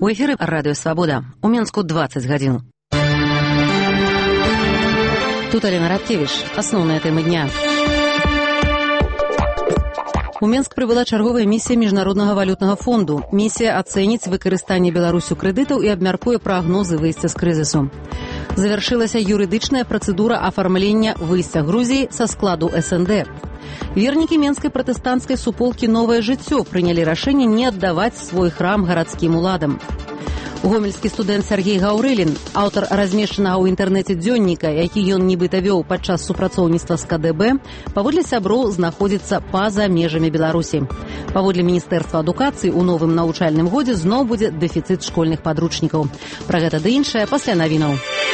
У эфіры радыё «Свабода». У Менску 20 гадзін. Тут Алена Радкевіч. Асноўныя тэмы дня. У Менск прыбыла чарговая місія Міжнароднага валютнага фонду. Місія ацэніць выкарыстанне Беларусю крэдытаў і абмяркуе прагнозы выйсця з крызісу. Завяршылася юрыдычная працэдура афармлення выйсця Грузіі са складу СНД. Вернікі менскай пратэстанцкай суполкі «Новае жыццё» прынялі рашэнне не аддаваць свой храм гарадскім уладам. Гомельскі студэнт Сергей Гаўрылін, аўтар размешчанага ў інтэрнэце дзённіка, які ён нібыта вёў падчас супрацоўніцтва з КДБ, паводле сяброў знаходзіцца па-за межамі Беларусі. Паводле Міністэрства адукацыі ў новым навучальным годзе зноў будзе дэфіцыт школьных падручнікаў. Пра гэта ды іншае пасля навінаў.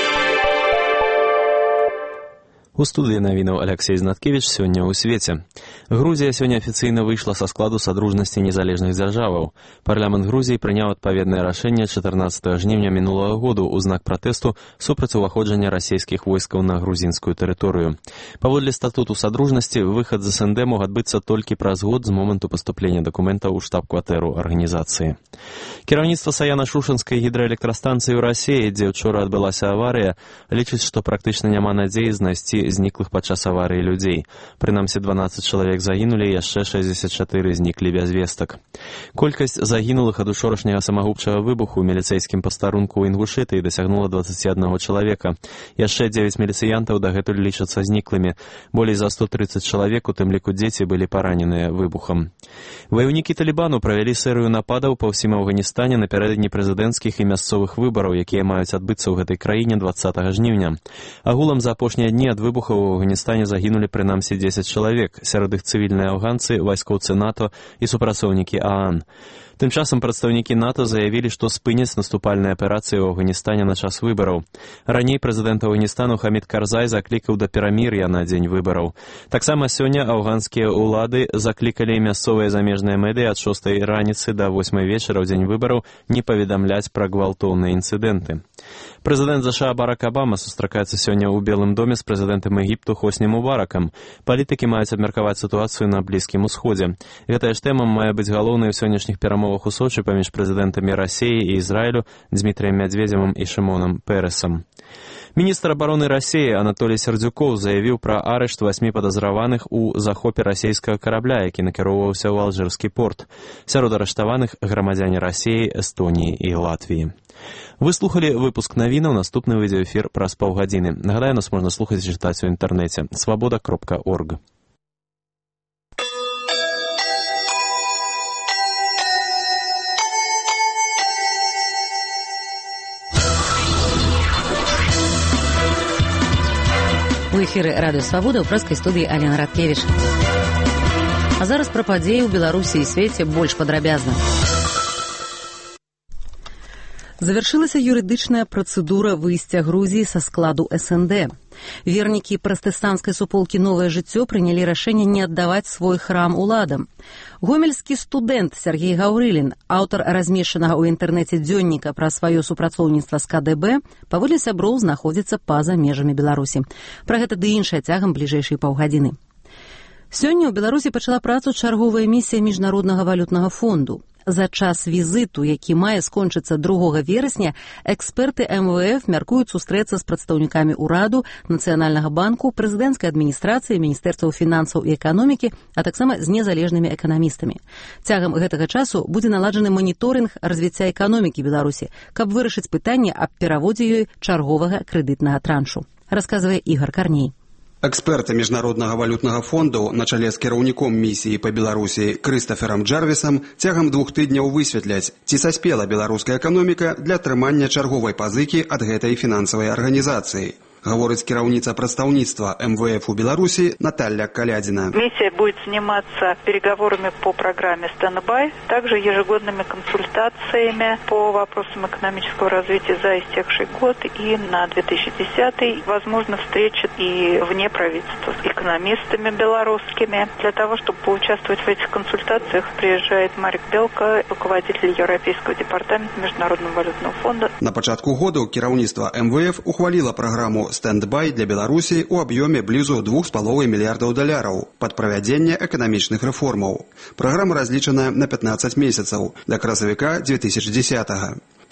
У студыі навінаў Алексей Знаткевіч сёння ў свеце. Грузія сёння афіцыйна выйшла са складу Садружнасці незалежных дзяржаваў. Парламент Грузіі прыняў адпаведнае рашэнне 14 жніўня мінулага году ў знак пратэсту супраць уваходжання расійскіх войскаў на грузінскую тэрыторыю. Паводле статуту Садружнасці, выхад з СНД мог адбыцца толькі праз год з моманту паступлення дакументаў у штаб-кватэру арганізацыі. Кіраўніцтва Саяна-Шушэнскай гідраэлектрастанцыі ў Расіі, дзе ўчора адбылася аварыя, лічыць, што практычна няма надзеі знайсці зніклых падчас аварыі людзей. Прынамсі 12 чалавек загінулі, яшчэ 64 зніклі без вестак. Колькасць загінулых ад учорашняга самагубчага выбуху ў міліцэйскім пастарунку ў Інгушэтыі дасягнула 21 чалавека. Яшчэ 9 міліцыянтаў дагэтуль лічацца зніклымі. Болей за 130 чалавек, у тым ліку дзеці, былі параненыя выбухам. Ваяўнікі Талібану правялі серыю нападаў па ўсім Афганістане напярэдадні прэзідэнцкіх і мясцовых выбараў, якія маюць адбыцца ў гэтай краіне 20 жніўня. Агулам за апошнія дні ад выбухаў у Афганістане загінулі прынамсі 10 чалавек, сярод іх цывільныя афганцы, вайскоўцы НАТО і супрацоўнікі ААН. Тым часам прадстаўнікі НАТО заявілі, што спыняць наступальныя аперацыі ў Афганістане на час выбараў. Раней прэзідэнт Афганістану Хамід Карзай заклікаў да перамір'я на дзень выбараў. Таксама сёння афганскія ўлады заклікалі мясцовыя замежныя медыі ад 6 раніцы да 8 вечара ў дзень выбараў не паведамляць пра гвалтоўныя інцыдэнты. Прэзідэнт США Барак Абама сустракаецца сёння ў Белым доме з прэзідэнтам Егіпту Хосні Мубаракам. Палітыкі маюць абмеркаваць сітуацыю на Блізкім усходзе. Гэтая ж тэма мае быць галоўнай у сённяшніх перамовах у Сочы паміж прэзідэнтамі Расіі і Ізраілю Дмітрыем Мядзведзевым і Шымонам Пэрэсам. Міністр абароны Расіі Анатолій Сердзюкоў заявіў пра арышт 8 падазраваных у захопе расійскага карабля, які накіроўваўся ў Алжырскі порт. Сярод арыштаваных грамадзяне Расіі, Эстоніі і Латвіі. Вы слухали выпуск навінаў, наступны выйдзе эфір праз паўгадзіны. Нагадаю, нас можна слухаць і чытаць у інтэрнэце свабода.орг. У эфіры радыё «Свабода» ў прэскай студыі Алена Радкевіч. А зараз пра падзеі ў Беларусі і свеце больш падрабязна. Завяршылася юрыдычная працэдура выйсця Грузіі са складу СНД. Вернікі пратэстанцкай суполкі «Новае жыццё» прынялі рашэнне не аддаваць свой храм уладам. Гомельскі студэнт Сергей Гаўрылін, аўтар размешчанага ў інтэрнэце дзённіка пра сваё супрацоўніцтва з КДБ, паводле сяброў знаходзіцца па-за межамі Беларусі. Пра гэта ды іншае цягам бліжэйшай паўгадзіны. Сёння ў Беларусі пачала працу чарговая місія Міжнароднага валютнага фонду. За час візіту, які мае скончыцца 2 верасня, эксперты МВФ мяркуюць сустрэцца з прадстаўнікамі ўраду, Нацыянальнага банку, прэзідэнцкай адміністрацыі, Міністэрстваў фінансаў і эканомікі, а таксама з незалежнымі эканамістамі. Цягам гэтага часу будзе наладжаны маніторынг развіцця эканомікі Беларусі, каб вырашыць пытанне аб пераводзе ёй чарговага крэдытнага траншу, расказвае Ігор Карней. Эксперты Міжнароднага валютнага фонду на чале з кіраўніком місіі па Беларусі Крыстаферам Джарвісам цягам 2 тыдняў высветляць, ці саспела беларуская эканоміка для атрымання чарговай пазыкі ад гэтай фінансавай арганізацыі. Говорит кіраўніца прадстаўніцтва МВФ у Беларуси Наталья Колядина. Миссия будет заниматься переговорами по программе «Стендбай», также ежегодными консультациями по вопросам экономического развития за истекший год и на 2010. Возможно, встречи и вне правительства с экономистами белорусскими. Для того, чтобы поучаствовать в этих консультациях, приезжает Марик Белка, руководитель Европейского департамента Международного валютного фонда. На пачатку года кіраўніцтва МВФ ухвалила программу «Стендбай» для Беларуси у объеме близу $2,5 мільярдаў под проведение экономичных реформов. Программа различена на 15 месяцев до красавіка 2010-го.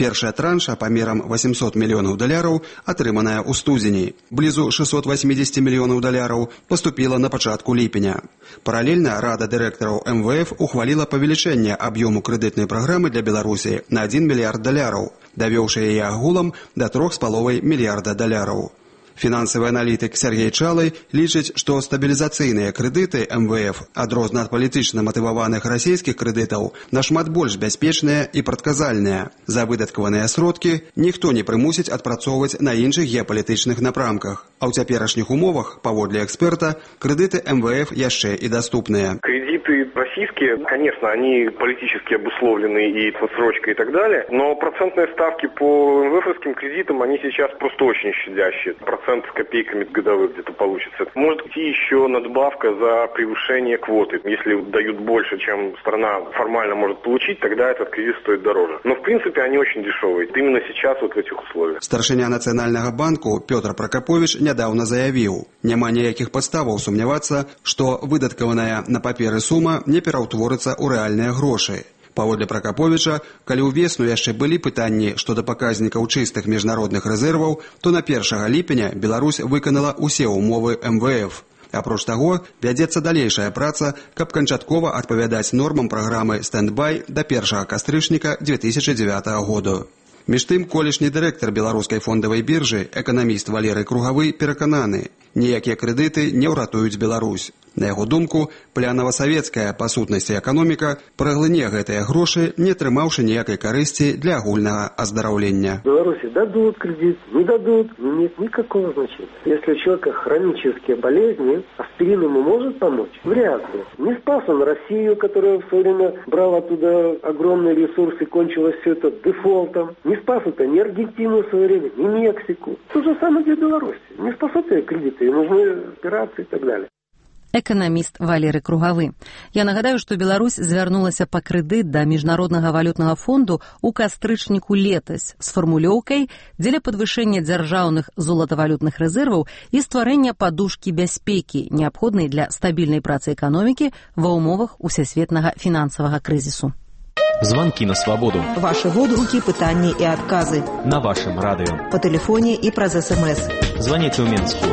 Першая транша памерам $800 мільёнаў атрыманая ў студзені. Блізу $680 мільёнаў паступіла на пачатку ліпеня. Паралельна Рада дырэктараў МВФ ухваліла павелічэнне аб'ёму крэдытнай праграмы для Беларусі на $1 мільярд, давёўшы яе агулам да $3,5 мільярда. Фінансавы аналітык Сергей Чалай лічыць, што стабілізацыйныя крэдыты МВФ, адрозна ад палітычна матываваных расійскіх крэдытаў, нашмат больш бяспечныя і прадказальныя. За выдаткаваныя сродкі ніхто не прымусіць адпрацоўваць на іншых геапалітычных напрамках. А ў цяперашніх умовах, паводле эксперта, крэдыты МВФ яшчэ і даступныя. Кредиты российские, конечно, они политически обусловлены и подсрочкой и так далее, но процентные ставки по МВФовским кредитам, они сейчас просто очень щадящие. Процент с копейками годовых где-то получится. Может идти еще надбавка за превышение квоты. Если дают больше, чем страна формально может получить, тогда этот кредит стоит дороже. Но в принципе они очень дешевые. Именно сейчас вот в этих условиях. Старшыня Нацыянальнага банку Пётр Прокопович нядаўна заявіў, няма ніякіх падставаў сумнявацца, што выдаткаваная на паперы сума не пераўтворыцца ў рэальныя грошы. Паводле Прокоповича, калі ўвесну яшчэ былі пытанні што да паказнікаў чыстых міжнародных рэзерваў, то на 1 ліпеня Беларусь выканала ўсе ўмовы МВФ. Апроч таго, вядзецца далейшая праца, каб канчаткова адпавядаць нормам праграмы «Стендбай» да 1 кастрычніка 2009 году. Між тым, колішні дырэктар беларускай фондавай біржы, эканаміст Валерый Кругавы, перакананы, ніякія крэдыты не ўратуюць Беларусь. На яго думку, плянава-савецкая па сутнасці эканоміка праглыне гэтыя грошы, не атрымаўшы ніякай карысці для агульнага аздараўлення. Беларуси дадут кредит, не дадут, не имеет никакого значения. Если у человека хронические болезни, аспирин ему может помочь? Вряд ли. Не спас он Россию, которая в свое время брала оттуда огромные ресурсы, кончилось все это дефолтом. Не спас это ни Аргентину в свое время, ни Мексику. То же самое для Беларуси. Не спасут эти кредиты, им нужны операции и так далее. Эканаміст Валерый Кругавы. Я нагадаю, што Беларусь звярнулася па крэдыт да Міжнароднага валютнага фонду ў кастрычніку летась з фармулёўкай дзеля падвышэння дзяржаўных золатавалютных рэзерваў і стварэння падушкі бяспекі, неабходнай для стабільнай працы эканомікі ва ўмовах усесветнага фінансавага крызісу. Звонки на свободу. Ваши водгуки, пытания и отказы. На вашем радио. По телефоне и праз СМС. Звоните в Минск.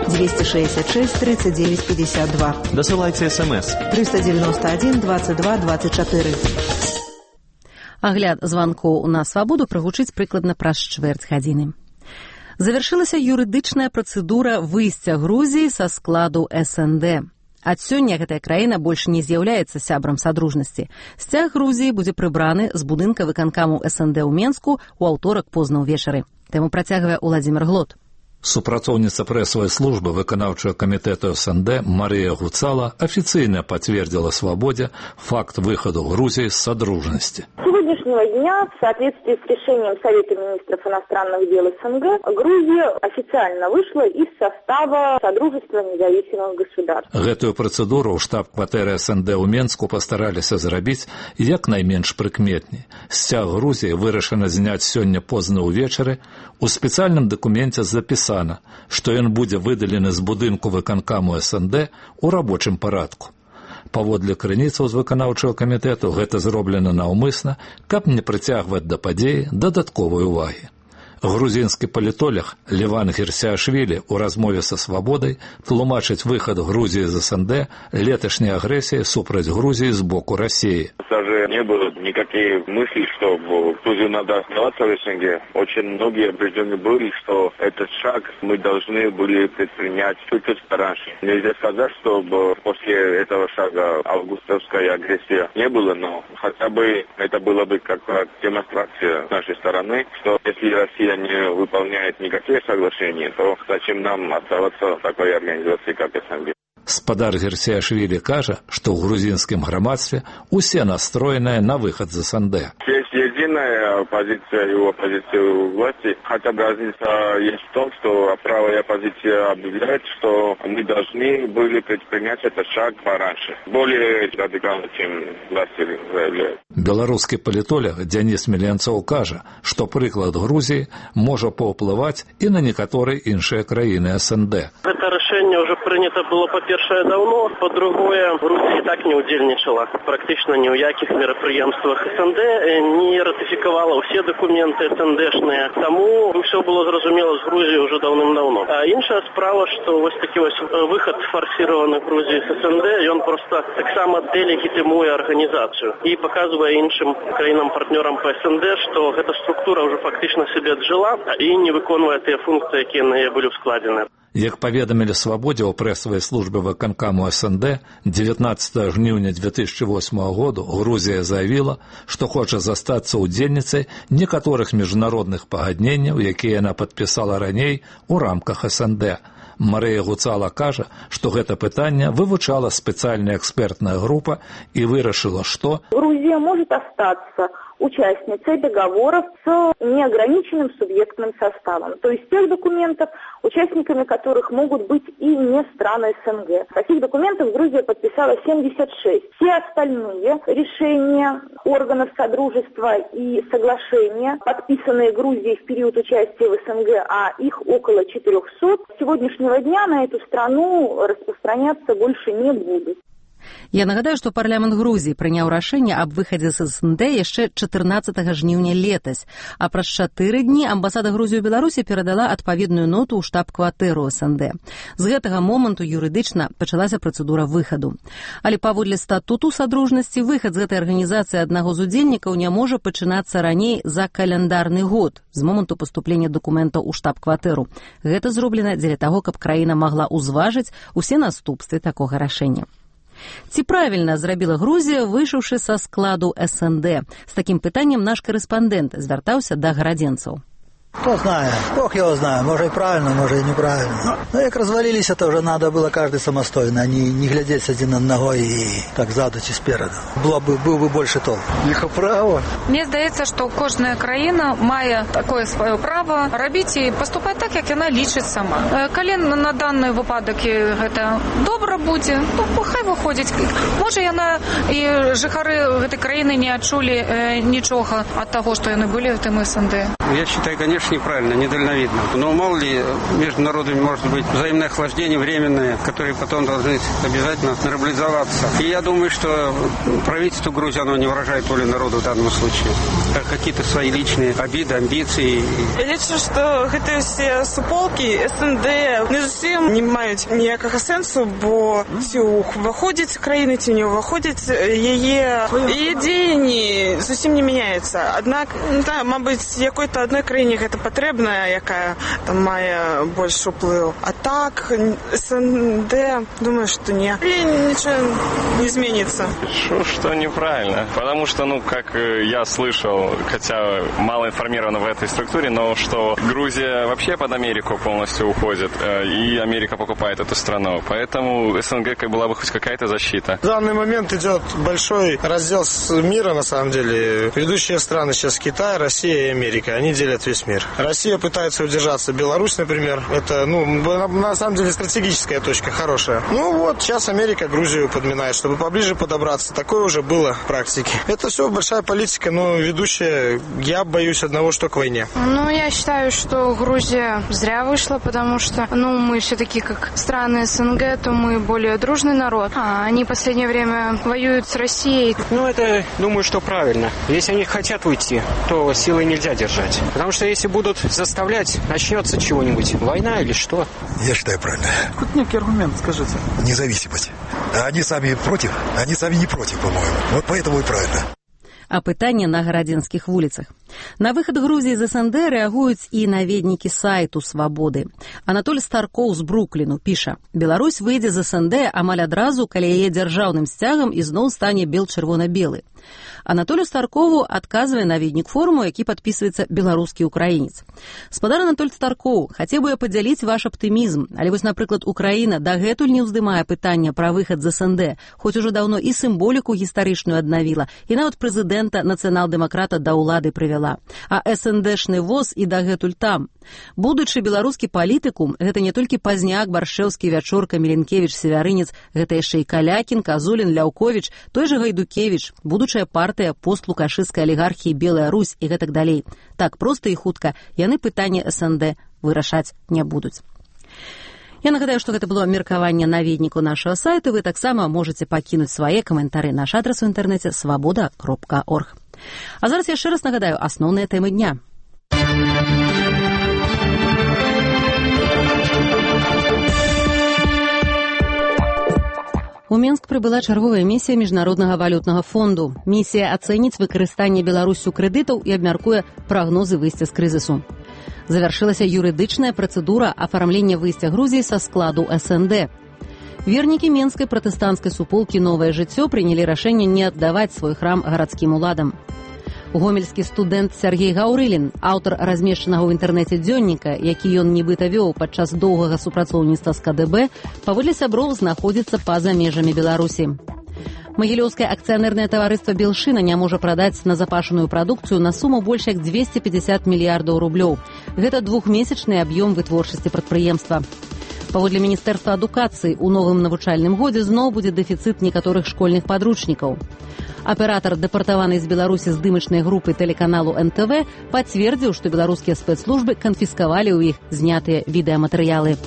266 39 52. Досылайте СМС. 391 22 24. Агляд званкоў на свабоду прагучыць прыкладна праз чвэрць гадзіны. Завяршылася юрыдычная працэдура выйсця Грузіі са складу СНД. Ад сёння гэтая краіна больш не з'яўляецца сябрам Садружнасці. Сцяг Грузіі будзе прыбраны з будынка выканкаму СНД ў Менску ў аўторак позна ўвечары. Тэму працягвае Уладзімір Глот. Супрацоўніца прэсавай службы выканаўчага камітэту СНД Мария Гуцала официально подтвердила «Свободе» факт выхода Грузии с Содружности. С сегодняшнего дня, в соответствии с решением Совета министров иностранных дел СНГ, Грузия официально вышла из состава Содружества независимых государств. Гэтую працэдуру ў штаб-кватэры СНД ў Менску пастараліся зрабіць як найменш прыкметней. Сцяг Грузіі вырашана зняць сёння позна ўвечары. У спецыяльным дакуменце запісана, што ён будзе выдалены з будынку выканкаму СНД у рабочым парадку. Паводле крыніцаў з выканаўчага камітэту гэта зроблена наўмысна, каб не прыцягваць да падзеі дадатковай увагі. Грузінскі палітолог Леван Герсиашвили у размове со «Свободой» тлумачыць выход Грузии из СНД леташняй агрессии супраць Грузии с боку России. Даже не было никаких мыслей, что Грузию надо оставаться в СНГ. Очень многие убеждены были, что этот шаг мы должны были предпринять чуть-чуть раньше. Нельзя сказать, что после этого шага августовской агрессии не было, но хотя бы это было бы как демонстрация с нашей стороны, что если Россия не выполняет никакие соглашения, то зачем нам оставаться в такой организации, как СНГ? Спадар Герсиашвили кажа, што ў грузінскім грамадстве усе настроеныя на выход з СНД. Есть единая оппозиция и оппозиция власти, хотя бы разница есть в том, что правая оппозиция объявляет, что мы должны были предпринять этот шаг пораньше. Более радикально, чем власти заявляют. Беларускі палітолог Дзяніс Міленцоў кажа, што прыклад Грузіі можа паўплываць і на некаторыя іншыя краіны СНД. Это решение уже принято было, по-першае, давно, по-другое, Грузия и так не удзельнічала практично ни ў якіх мерапрыемствах СНД, ни ратифікавала ўсе дакументы СНДшныя. Таму ўсё было зразумела з Грузіяй уже даўным-даўно. А іншая справа, што вось такі вось выхад фарсіраваны Грузіі з СНД, ён проста таксама дэлегітымуе арганізацыю і паказвае іншым краінам-партнёрам па СНД, што гэта структура ўжо фактычна сябе аджыла і не выконвае тыя функцыі, якія на яе былі ўскладзены. Як паведамілі «Свабодзе» ў прэсавай службе выканкаму СНД, 19 жніўня 2008 году Грузія заявіла, што хоча застацца ўдзельніцай некаторых міжнародных пагадненняў, якія яна падпісала раней у рамках СНД. Марыя Гуцала кажа, што гэта пытанне вывучала спецыяльная экспертная група і вырашыла, што Грузия может остаться участницей договоров с неограниченным субъектным составом, то есть тех документов, участниками которых могут быть и не страны СНГ. Таких документов Грузия подписала 76. Все остальные решения органов Содружества и соглашения, подписанные Грузией в период участия в СНГ, а их около 400, с сегодняшнего дня на эту страну распространяться больше не будут. Я нагадаю, што парламент Грузіі прыняў рашэнне аб выхадзе з СНД яшчэ 14 жніўня летась, а праз 4 дні амбасада Грузіі ў Беларусі перадала адпаведную ноту ў штаб-кватэру СНД. З гэтага моманту юрыдычна пачалася працэдура выхаду. Але паводле статуту Садружнасці выхад з гэтай арганізацыі аднаго з удзельнікаў не можа пачынацца раней за каляндарны год з моманту паступлення дакументаў у штаб-кватэру. Гэта зроблена дзеля таго, каб краіна магла ўзважыць усе наступствы такога рашэння. Ці правільна зрабіла Грузія, выйшаўшы са складу СНД? З такім пытаннем наш корэспандэнт звяртаўся да гарадзенцаў. Кто знает, Бог его знает, может и правильно, может и неправильно. Но как развалились, это уже надо было каждый самостойно, а не глядеть один на ногой и так ззаду чи спереду. Был бы больше толк. Их право. Мне здаецца, што кожная краіна мае такое сваё права рабіць і паступаць так, як яна лічыць сама. Калі на данный выпадак гэта добра будзе, то хай выходзіць. Можа, яна і жыхары гэтай краіны не адчулі нічога ад таго, што яны былі ў тым СНД. Я считаю, конечно, неправильно, недальновидно. Но мало ли, между народами может быть взаимное охлаждение временное, которые потом должны обязательно нормализоваться. И я думаю, что правительство Грузии, оно не выражает волю народа в данном случае. Какие-то свои личные обиды, амбиции. Я лічу, што гэтыя ўсе суполкі СНД не зусім не маюць ніякага сэнсу, бо ці ўваходзіць краіны, ці не ўваходзіць яе дзеянні зусім не мяняецца. Аднак, мабыць, якой-то одной краіне гэта патрэбна, якая там мае больш уплыў. А так, СНД, думаю, что не. И ничего не изменится. Что неправильно. Потому что, как я слышал, хотя мало информировано в этой структуре, но что Грузия вообще под Америку полностью уходит, и Америка покупает эту страну. Поэтому СНГ была бы хоть какая-то защита. В данный момент идет большой раздел мира, на самом деле. Ведущие страны сейчас Китай, Россия и Америка. Они делят весь мир. Россия пытается удержаться. Беларусь, например, это, на самом деле стратегическая точка, хорошая. Сейчас Америка Грузию подминает, чтобы поближе подобраться. Такое уже было в практике. Это все большая политика, но ведущая, я боюсь одного, что к войне. Я считаю, что Грузия зря вышла, потому что, мы все-таки как страны СНГ, то мы более дружный народ. А они в последнее время воюют с Россией. Это, думаю, что правильно. Если они хотят уйти, то силой нельзя держать. Потому что если будут заставлять, начнется чего-нибудь. Война или что? Я считаю правильно. Хоть некий аргумент, скажите. Независимость. А они сами против, они сами не против, по-моему. Вот поэтому и правильно. А пытанне на гарадзенскіх вуліцах. На выхад Грузіі з СНД рэагуюць і наведнікі сайту «Свабоды». Анатоль Старкоў з Брукліну піша: «Беларусь выйдзе з СНД амаль адразу, калі яе дзяржаўным сцягам ізноў стане бел-чырвона-белы». Анатолю Старкову адказвае наведнік форуму, які падпісваецца беларускі украінец. Спадар Анатоль Старкоў, хацеў бы я падзяліць ваш аптымізм, але вось, напрыклад, Украіна дагэтуль не ўздымае пытання пра выхад з СНД, хоць ужо даўно і сімволіку гістарычную аднавіла, і нават прэзідэнта нацыянал-дэмакрата да ўлады прывяла. А СНДшны воз і дагэтуль там. Будучы беларускі палітыкум, гэта не толькі Пазняк, Баршэўскі, Вячорка, Міленкевіч, Севярынец, гэта яшчэ і Калякін, Казулін, Ляўковіч, той жа Гайдукевіч, будучая партыя постлукашысцкай алігархіі Белая Русь і гэтак далей. Так проста і хутка яны пытанне СНД вырашаць не будуць. Я нагадаю, што гэта было меркаванне наведніку нашага сайту. Вы таксама можаце пакінуць свае каментары. Наш адрас у інтэрнэце свабода.орг. А зараз яшчэ раз нагадаю асноўныя тэмы дня. У Менск прыбыла чарговая місія Міжнароднага валютнага фонду. Місія ацэніць выкарыстанне Беларусю крэдытаў і абмяркуе прагнозы выйсця з крызісу. Завяршылася юрыдычная працэдура афармлення выйсця Грузіі са складу СНД. Вернікі Менскай пратэстанцкай суполкі «Новае жыццё» прынялі рашэнне не аддаваць свой храм гарадскім уладам. Гомельскі студэнт Сергей Гаўрылін, аўтар размешчанага ў інтэрнэце дзённіка, які ён нібыта вёў падчас доўгага супрацоўніцтва з КДБ, паводле сяброў знаходзіцца па-за межамі Беларусі. Магілёўскае акцыянернае таварыства «Белшына» не можа прадаць назапашаную прадукцыю на суму больш як 250 мільярдаў рублёў. Гэта двухмесячны аб'ём вытворчасці прадпрыемства. Паводле Міністэрства адукацыі, у новым навучальным годзе зноў будзе дэфіцыт некаторых школьных падручнікаў. Аператар дэпартаванай з Беларусі здымачнай групы тэлеканалу НТВ пацвердзіў, што беларускія спецслужбы канфіскавалі ў іх знятыя відэаматэрыялы.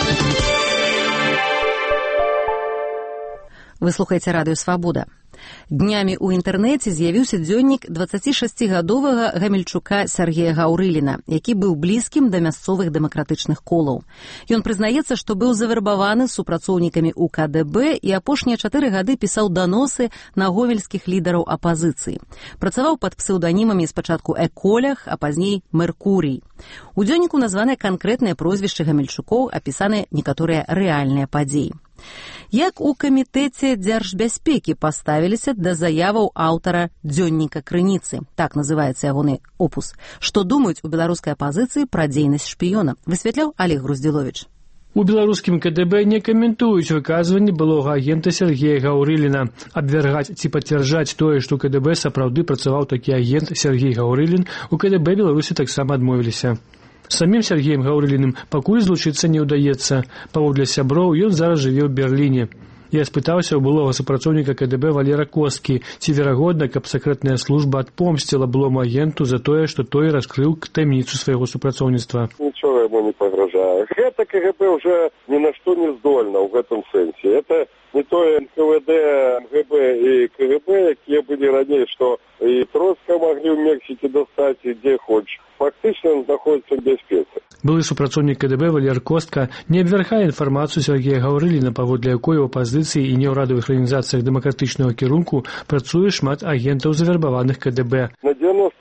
Вы слухаеце радыё «Свабода». Днямі ў інтэрнэце з'явіўся дзённік 26гадовага гамельчука Сергея Гаўрыліна, які быў блізкім да мясцовых дэмакратычных колаў. Ён прызнаецца, што быў завербаваны супрацоўнікамі ў КДБ і апошнія 4 гады пісаў даносы на гомельскіх лідараў апазіцыі. Працаваў пад псеўданімамі спачатку Эколях, а пазней Меркурій. У дзённіку названыя канкрэтныя прозвішчы гамельчукоў, апісаныя некаторыя рэальныя падзеі. Як у камітэце дзяржбяспекі паставіліся да заяваў аўтара дзённіка «Крыніцы», так называецца ягоны опус. Што думаюць у беларускай апазіцыі пра дзейнасць шпіёна, высвятляў Олег Груздзіловіч. У беларускім КДБ не каментуюць выказванні былога агента Сергея Гаўрыліна. Абвяргаць ці пацвярджаць тое, што КДБ сапраўды працаваў такі агент Сергей Гаўрылін, у КДБ Беларусі таксама адмовіліся. Самім Сергеем Гаўрыліным пакуль злучыцца не ўдаецца. Паводле сяброў, ён зараз жыве ў Берліне. Я спытаўся ў былога супрацоўніка КДБ Валера Косткі, ці верагодна, каб сакрэтная служба адпомсціла былому агенту за тое, што той раскрыў таямніцу свайго супрацоўніцтва. Нічога яму не пагражае. Гэта КГБ ўжо ні на што не здольна ў гэтым сэнсе. Это не тое НКВД, МГБ і КГБ, якія былі раней, што і Троцка маглі ў Мексіке дастаць, і дзе хочаш. Фактычна ён знаходзіцца ў бяспецы. Былы супрацоўнік КДБ Валер Костка не абвяргае інфармацыю Сергея Гаўрыліна, паводле якой у апазіцыі і неўрадавых арганізацыях дэмакратычнага кірунку працуе шмат агентаў завербаваных КДБ. На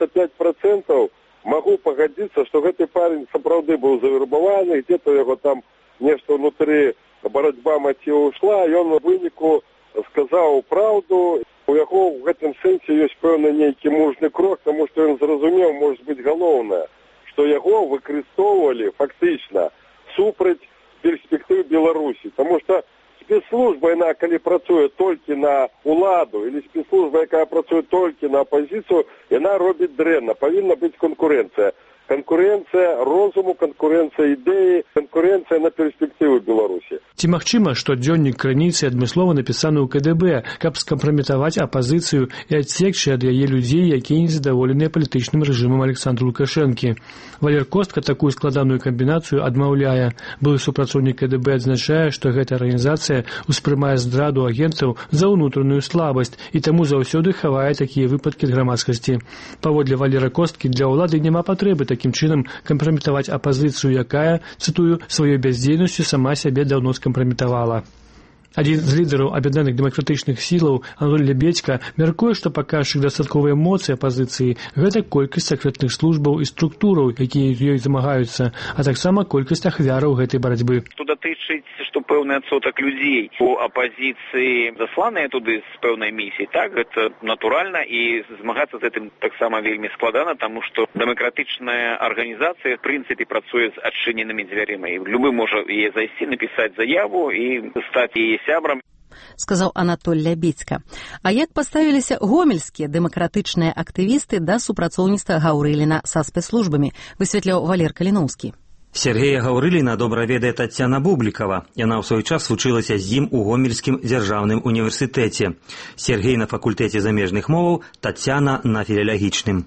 95% магу пагадзіцца, што гэты парень сапраўды быў завербаваны, где-то яго там нешта ўнутры барацьба маціву ушла, ён у выніку сказаў праўду. У яго ў гэтым сэнсе ёсць пэўны нейкі мужны крок, таму што ён зразумеў, можа быць, галоўнае, што яго выкарыстоўвалі фактычна супраць перспектыў Беларусі. Таму што спецслужба, яна, калі працуе толькі на уладу, или спецслужба, якая працуе толькі на апазіцыю, яна робіць дрэнна. Павінна быць канкурэнцыя. Канкурэнцыя розуму, канкурэнцыя ідэі, канкурэнцыя на перспектыву Беларусі. Ці магчыма, што дзённік «Крыніцы» адмыслова напісаны ў КДБ, каб скампраметаваць апазіцыю і адсекчы ад яе людзей, якія незадаволеныя палітычным рэжымам Александра Лукашэнкі. Валер Костка такую складаную камбінацыю адмаўляе. Былы супрацоўнік КДБ адзначае, што гэта арганізацыя успрымае здраду агентаў за ўнутраную слабасць і таму заўсёды хавае такія выпадкі ад грамадскасці. Паводле Валера Косткі, для ўлады няма патрэбы такім чынам кампраметаваць апазіцыю, якая, цытую, сваёй бяздзейнасцю сама сябе даўно скампраметавала. Адзін з лідараў аб'яднаных дэмакратычных сілаў, Анатоль Лебедзька, мяркуе, што паказчык дастатковай эмоцыі апазіцыі – гэта колькасць сакрэтных службаў і структураў, якія ёй замагаюцца, а таксама колькасць ахвяраў гэтай барацьбы. Што датычыць, што пэўны адсотак людзей у апазіцыі засланыя туды з пэўнай місіяй, так, гэта натуральна, і змагацца з гэтым таксама вельмі складана, таму што дэмакратычная арганізацыя, в прынцыпе, працуе з адчыненымі дзвярыма. І любы можа яе зайсці, напісаць заяву і стаць яе сябрам. Сказаў Анатоль Лябедзька. А як паставіліся гомельскія дэмакратычныя актывісты да супрацоўніцтва Гаўрыліна са спецслужбамі, высвятляў Валер Каліноўскі. Сергея Гаўрыліна добра ведае Таццяна Бублікава. Яна ў свой час вучылася з ім у Гомельскім дзяржаўным універсітэце. Сергей на факультэце замежных моваў, Таццяна на філалагічным.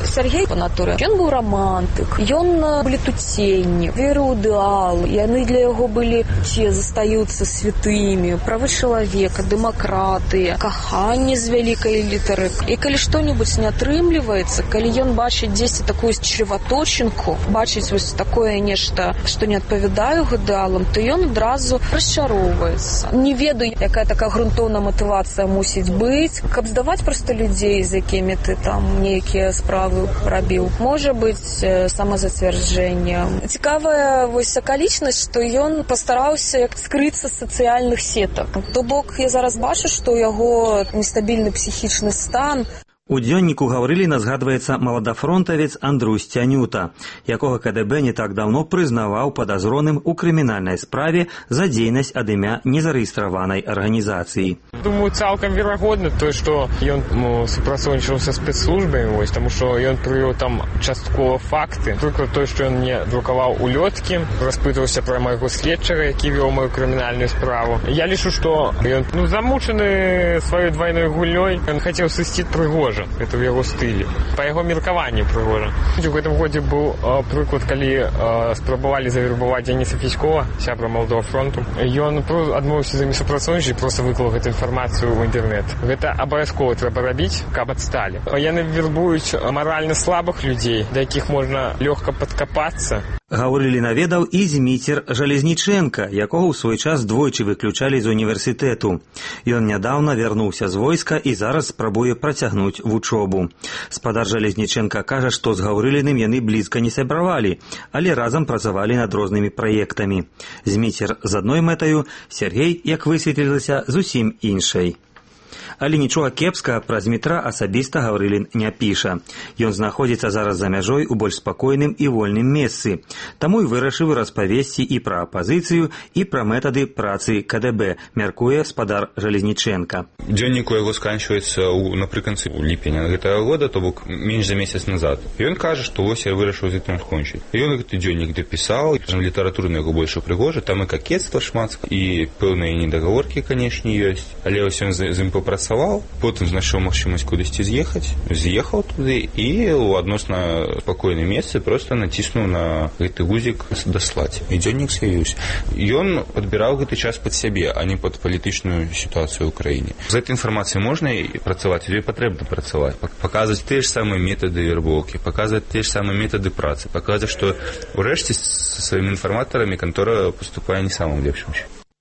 Сергей по натуры, ён быў романтык, ён блітуценні, верыў ў ідэал, яны для яго былі ці застаюцца святымі, правы чалавека, дэмакратыя, каханне з вялікай літары. І калі што-небудзь не атрымліваецца, калі ён бачыць дзесьці такую чреваточынку, бачыць вось такое нешта, што не адпавядае ідэалам, то ён адразу расчароўваецца. Не ведаю, якая такая грунтоўная матывацыя мусіць быць, каб здаваць проста людзей, з якімі ты там нейкія справы рабіў. Можа быць самазацвярджэнне. Цікавая вось акалічнасць, што ён пастараўся як скрыцца з сацыяльных сетак. То бок я зараз бачу, што ў яго нестабільны псіхічны стан. У дзённіку Гаўрыліна згадваецца маладафронтавец Андрусь Цянюта, якога КДБ не так даўно прызнаваў падазроным у крымінальнай справе за дзейнасць ад імя незарэгістраванай арганізацыі. Думаю, цалкам верагодна тое, што ён супрацоўнічаў са спецслужбамі, вось, таму што ён прывёў там часткова факты. Напрыклад, тое, што ён мне друкаваў улёткі, распытваўся пра майго следчага, які вёў маю крымінальную справу. Я лічу, што ён замучаны сваёй двайной гульнёй, ён хацеў сысціць Прыгожа. Это ў яго стылі. Па яго меркаванню Прыгожа. У гэтым годзе быў прыклад, калі спрабавалі завербаваць Дзяніса Федькова, сябра Маладога фронту. Ён адмовіўся з імі супрацоўнічаць, проста выклаў гэту інфармацыю ў інтэрнэт. Гэта абавязкова трэба рабіць, каб адсталі. Яны вербуюць маральна слабых людзей, да якіх можна лёгка падкапацца. Гаўрыліна ведаў і Зміцер Жалезнічэнка, якога ў свой час двойчы выключалі з універсітэту. Ён нядаўна вярнуўся з войска і зараз спрабуе працягнуць вучобу. Спадар Жалезнічэнка кажа, што з Гаўрыліным яны блізка не сябравалі, але разам працавалі над рознымі праектамі. Зміцер з адной мэтаю, Сергей, як высветлілася, зусім іншай. Але нічога кепскага пра Змітра асабіста Гаўрылін не піша. Ён знаходзіцца зараз за мяжой у больш спакойным і вольным месцы. Таму і вырашыў распавесці і пра апазіцыю, і пра метады працы КДБ, мяркуе спадар Жалезнічэнка. Дзённік у яго сканчваецца напрыканцы ліпеня гэтага года, то бок менш за месяц назад. Ён кажа, што вось я вырашыў з гэтым скончыць. Ён гэты дзённік дапісаў, літаратурна яго больш упрыгожа, там і какецтва шмат, і пэўныя недагаворкі, канешне, ёсць. Але вось ён з ім папрацаваў, потым знайшоў магчымасць кудысьці з'ехаў туды і ў адносна спакойным месцы проста націснуў на гэты гузік даслаць. І дзённік з'явіўся. Ён падбіраў гэты час пад сябе, а не пад палітычную сітуацыю ў краіне. З гэтай інфармацыяй можна і працаваць, але патрэбна працаваць. Паказваць тыя ж самыя метады вербоўкі, паказваць тыя ж самыя метады працы, паказваць, што ўрэшце са сваімі інфарматарамі кантора паступае не самым лепшым.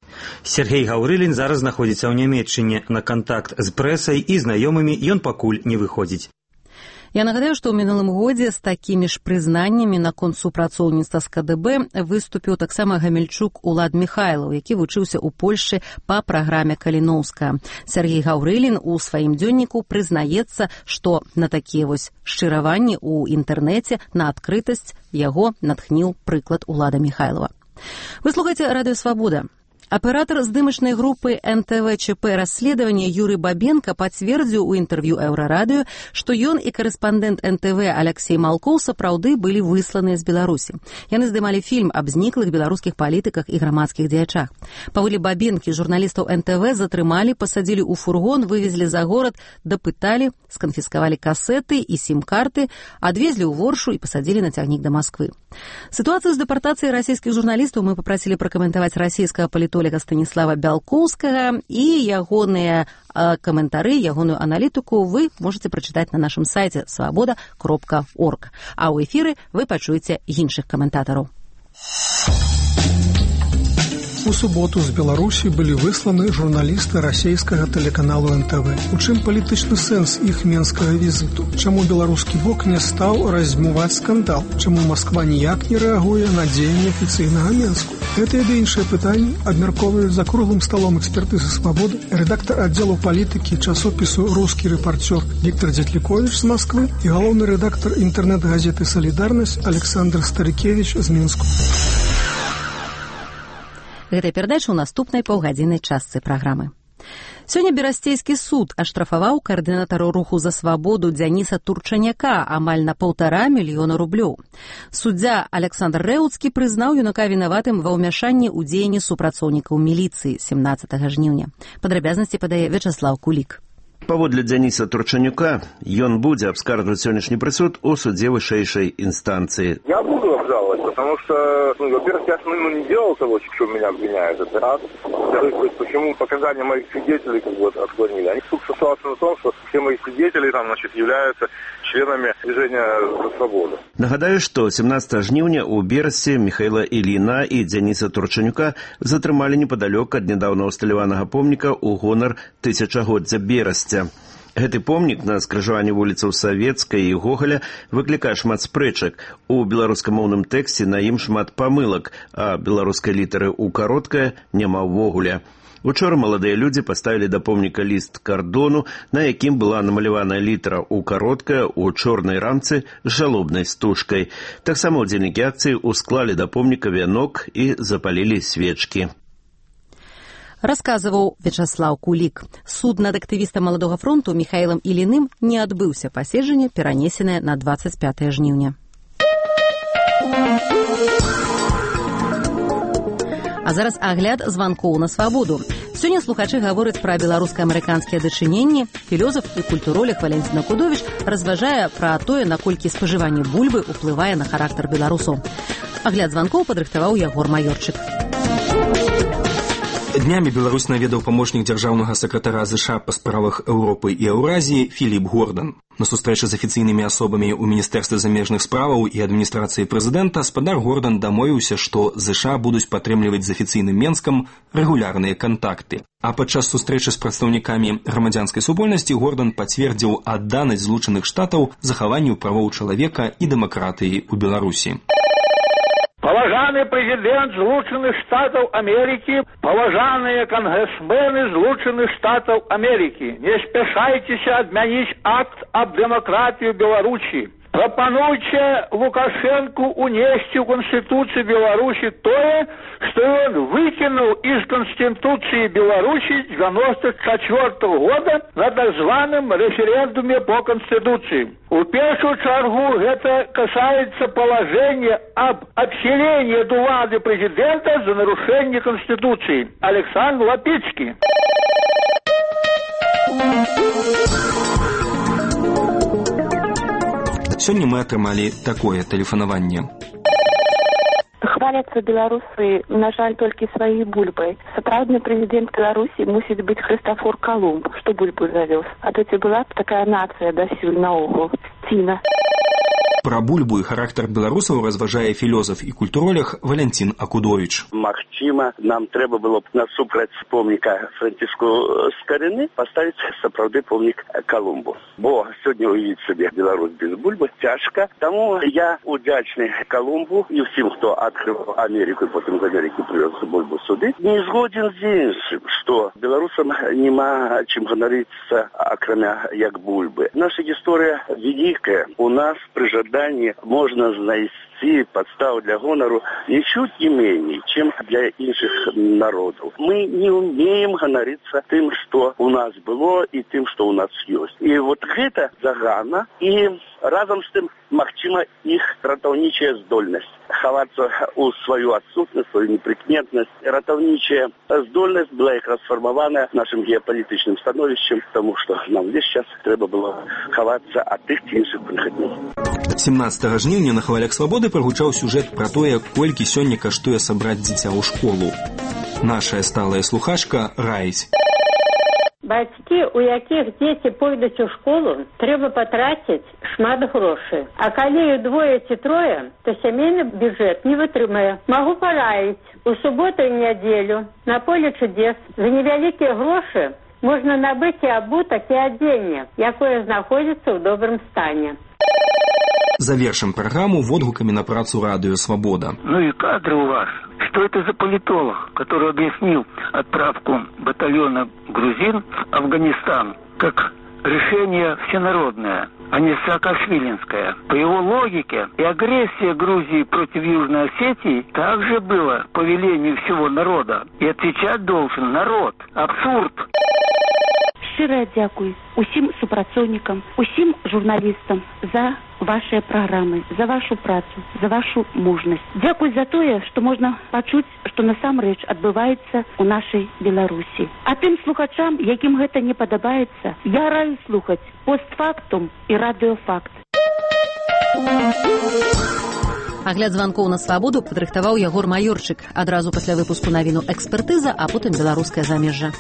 Сергей Гаўрылін зараз знаходзіцца ў Нямецчыне. На кантакт з прэсай і знаёмымі ён пакуль не выходзіць. Я нагадаю, што ў мінулым годзе з такімі ж прызнаннямі наконт супрацоўніцтва з КДБ выступіў таксама гамельчук Улад Міхайлаў, які вучыўся ў Польшчы па праграме Каліноўская. Сергей Гаўрылін у сваім дзённіку прызнаецца, што на такія вось шчыраванні ў інтэрнэце на адкрытасць яго натхніў прыклад Улада Міхайлава. Вы слухаеце Радыё Свабода. Аператор здымачнай групы НТВ-ЧП «Расследование» Юрий Бабенко пацвердзіў у інтэрв'ю Еўрарадыё, што ён і карэспандэнт НТВ Алексей Малкоў сапраўды былі высланыя з Беларусі. Яны здымалі фільм аб зніклых беларускіх палітыках і грамадскіх дзеячах. Паводле Бабенкі журналістаў НТВ затрымалі, пасадзілі ў фургон, вывезлі за горад, дапыталі, сканфіскавалі касеты і сім-карты, адвезлі ў Воршу і пасадзілі на цягнік да Масквы. Сітуацыю з дэпартацыяй расійскіх журналістаў мы папрасілі пракаментаваць расійскага палітолога Станіслава Бялкоўскага, і ягоныя каментары, ягоную аналітыку вы можете прачытаць на нашым сайце свабода.орг. А ў эфіры вы пачуеце іншых каментатараў. У суботу з Беларусі былі высланы журналісты расійскага тэлеканалу НТВ. У чым палітычны сэнс іх менскага візіту? Чаму беларускі бок не стаў раздзьмуваць скандал? Чаму Масква ніяк не рэагуе на дзеянні афіцыйнага Менску? Гэтыя ды іншыя пытанні абмяркоўваюць за круглым сталом экспертызы «Свабоды» рэдактар аддзелу палітыкі часопісу «Рускі рэпарцёр» Віктор Дзятліковіч з Масквы і галоўны рэдактар інтэрнэт-газеты «Салідарнасць» Александр Старыкевіч з Мінску. Гэтая перадача ў наступнай паўгадзіннай частцы праграмы. Сёння Берасцейскі суд аштрафаваў каардынатару руху за свабоду Дзяніса Турчаняка амаль на 1,5 мільёна рублёў. Суддзя Александр Рэўцкі прызнаў юнака вінаватым ва ўмяшанні ў дзеянні супрацоўнікаў міліцыі 17 жніўня. Падрабязнасці падае Вячаслаў Кулік. Паводле Дзяніса Турчанюка, ён будзе абскарджваць сённяшні прысуд у судзе вышэйшай инстанции. Я буду обжаловать, потому что, во-первых, я не делал того, что меня обвиняют, это раз. Во-вторых, почему показания моих свидетелей отклонили. Они суд сослался на том, что все мои свидетели являются членами движения за свободу. Нагадаю, што 17 жніўня ў Берасці Михаила Іліна і Дзяніса Турчанюка затрымалі непадалёк ад нядаўна ўсталяванага помніка ў гонар тысячагоддзя Берасця. Гэты помнік на скрыжаванні вуліцаў Савецкай і Гоголя выклікае шмат спрэчак. У беларускамоўным тэксце на ім шмат памылак, а беларускай літары ў кароткае няма ўвогуле. Учора маладыя людзі паставілі да помніка ліст кардону, на якім была намаляваная літара ў кароткае ў чорнай рамцы з жалобнай стужкай. Таксама ўдзельнікі акцыі усклалі да помніка вянок і запалілі свечкі. Расказываў Вячаслаў Кулік. Суд над актывістам Маладога фронту Міхаілам Іліным не адбыўся, паседжанне перанесенае на 25 жніўня. А зараз агляд званкоў на свабоду. Сёння слухачы гавораць пра беларуска-амерыканскія дачыненні. Філёзаф і культуролог Валентин Акудович разважае пра тое, наколькі спажыванне бульбы ўплывае на характар беларусаў. Агляд званкоў падрыхтаваў Ягор Маёрчык. Днямі Беларусь наведаў памочнік дзяржаўнага сакратара ЗША па справах Еўропы і Еўразіі Філіп Гордан. На сустрэчы з афіцыйнымі асобамі ў Міністэрстве замежных справаў і адміністрацыі прэзідэнта спадар Гордан дамовіўся, што ЗША будуць падтрымліваць з афіцыйным Менскам рэгулярныя кантакты. А падчас сустрэчы з прадстаўнікамі грамадзянскай супольнасці Гордан пацвердзіў адданасць Злучаных Штатаў захаванню правоў чалавека і дэмакратыі ў Беларусі. Поважанный президент Злучаных Штатов Америки, поважанные конгрессмены Злучаных Штатов Америки, не спешайтесь отменить акт об демократии Беларуси. Пропонуйте Лукашенку унести в Конституцию Беларуси то, что он выкинул из Конституции Беларуси 1994 года на так званом референдуме по Конституции. В первую чергу это касается положения об отселении от власти президента за нарушение Конституции. Александр Лапицкий. Сёння мы атрымалі такое тэлефанаванне. Хваляцца беларусы, на жаль, толькі сваёй бульбай. Сапраўдны прэзідэнт Беларусі мусіць быць Хрыстафор Колумб, што бульбу завёз. А то ці была б такая нацыя дасюль наогул. Ціна. Пра бульбу і характар беларусаў разважае філёзаф і культуролог Валентин Акудович. Магчыма, нам трэба было б насупраць помніка Франціску Скарыны паставіць сапраўды помнік Колумбу. Бо сёння уявіць сабе Беларусь без бульбы цяжка. Таму я удзячны Колумбу і ўсім, хто адкрыў Амерыку і потым з Амерыкі прывёз бульбу сюды. Не згодзін з іншым, што беларусам няма чым ганарыцца, акрамя як бульбы. Наша гісторыя вялікая. У нас пры жаданні можна знайсці падставу для гонару нічуть не меней, чым для іншых народаў. Мы не умеем ганарыцца тым, што у нас было і тым, што у нас ёсць. І вот гэта загана, і разам з тым, магчыма, іх ратаўнічая здольнасць. Хавацца ў сваю адсутнасць, сваю непрыкметнасць. Ратаўнічая здольнасць была якраз сфармаваная нашым геапалітычным становішчам, таму што нам весь час трэба было хавацца ад тых ці іншых прыхаднёў. 17 жніўня на хвалях свабоды прагучаў сюжэт пра тое, колькі сёння каштуе сабраць дзіця ў школу. Нашая сталая слухачка раіць. Бацькі, у якіх дзеці пойдуць у школу, трэба патраціць шмат грошай. А калі двое ці трое, то сямейны бюджэт не вытрымае. Магу параіць, у суботу і нядзелю на поле чудес за невялікія грошы можна набыць і абутак і адзенне, якое знаходзіцца ў добрым стане. Завершим программу водгуками на працу радио «Свобода». Ну и кадры у вас. Что это за политолог, который объяснил отправку батальона грузин в Афганистан как решение всенародное, а не саакашвилинское? По его логике, и агрессия Грузии против Южной Осетии также была по велению всего народа. И отвечать должен народ. Абсурд. шчырая дзякуй усім супрацоўнікам, усім журналістам за вашыя праграмы, за вашу працу, за вашу мужнасць. Дзякуй за тое, што можна пачуць, што насамрэч адбываецца ў нашай Беларусі. А тым слухачам, якім гэта не падабаецца, я раю слухаць постфактум і радыёфакт. Агляд званкоў на свабоду падрыхтаваў Ягор Маёрчык. Адразу пасля выпуску навіну экспертыза, а потым беларускае замежжа.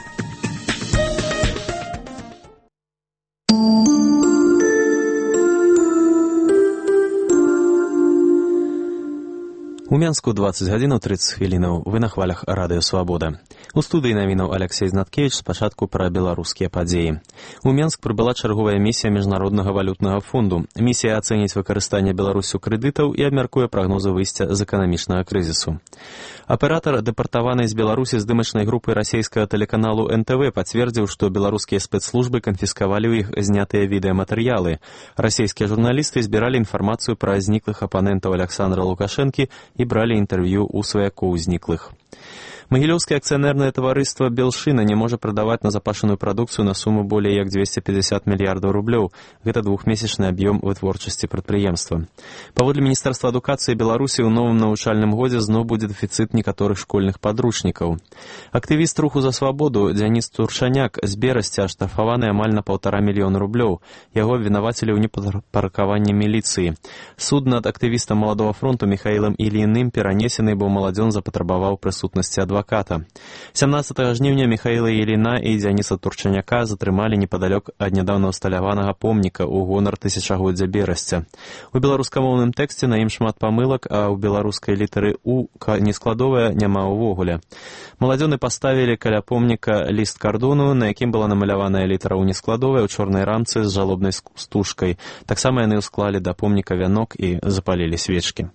У Менску 20 гадзінаў 30 хвілінаў. Вы на хвалях радыё «Свабода». У студыі навінаў Алексей Знаткевіч. Спачатку пра беларускія падзеі. У Менск прыбыла чарговая місія Міжнароднага валютнага фонду. Місія ацэніць выкарыстанне Беларусю крэдытаў і абмяркуе прагнозы выйсця з эканамічнага крызісу. Аператар, дэпартаваны з Беларусі здымачнай групы расійскага тэлеканалу НТВ, пацвердзіў, што беларускія спецслужбы канфіскавалі ў іх знятыя відэаматэрыялы. Расійскія журналісты збіралі інфармацыю пра зніклых апанентаў Александра Лукашэнкі і бралі інтэрв'ю ў сваякоў зніклых. Магілёўскае акцыянернае таварыства «Белшына» не можа прадаваць назапашаную прадукцыю на суму болей як 250 мільярдаў рублёў. Гэта двухмесячны аб'ём вытворчасці прадпрыемства. Паводле Міністэрства адукацыі Беларусі ў новым навучальным годзе зноў будзе дэфіцыт некаторых школьных падручнікаў. Актывіст руху за свабоду Дзяніс Турчаняк з Берасця аштрафаваны амаль на 1,5 мільёна рублёў. Яго абвінавацілі ў непаркаванні міліцыі. Суд над актывістам Маладога фронту Міхаілам Ільіным перанесены, бо маладзён запатрабаваў прысутнасці адваката. 17 жніўня Міхаіла Іліна і Дзяніса Турчаняка затрымалі непадалёк ад нядаўна ўсталяванага помніка ў гонар тысячагоддзя Берасця. У беларускамоўным тэксце на ім шмат памылак, а ў беларускай літары «У» нескладовая няма ўвогуле. Маладзёны паставілі каля помніка ліст кардону, на якім была намаляваная літара «У» нескладовая ў чорнай рамцы з жалобнай стужкай. Таксама яны ўсклалі да помніка вянок і запалілі свечкі.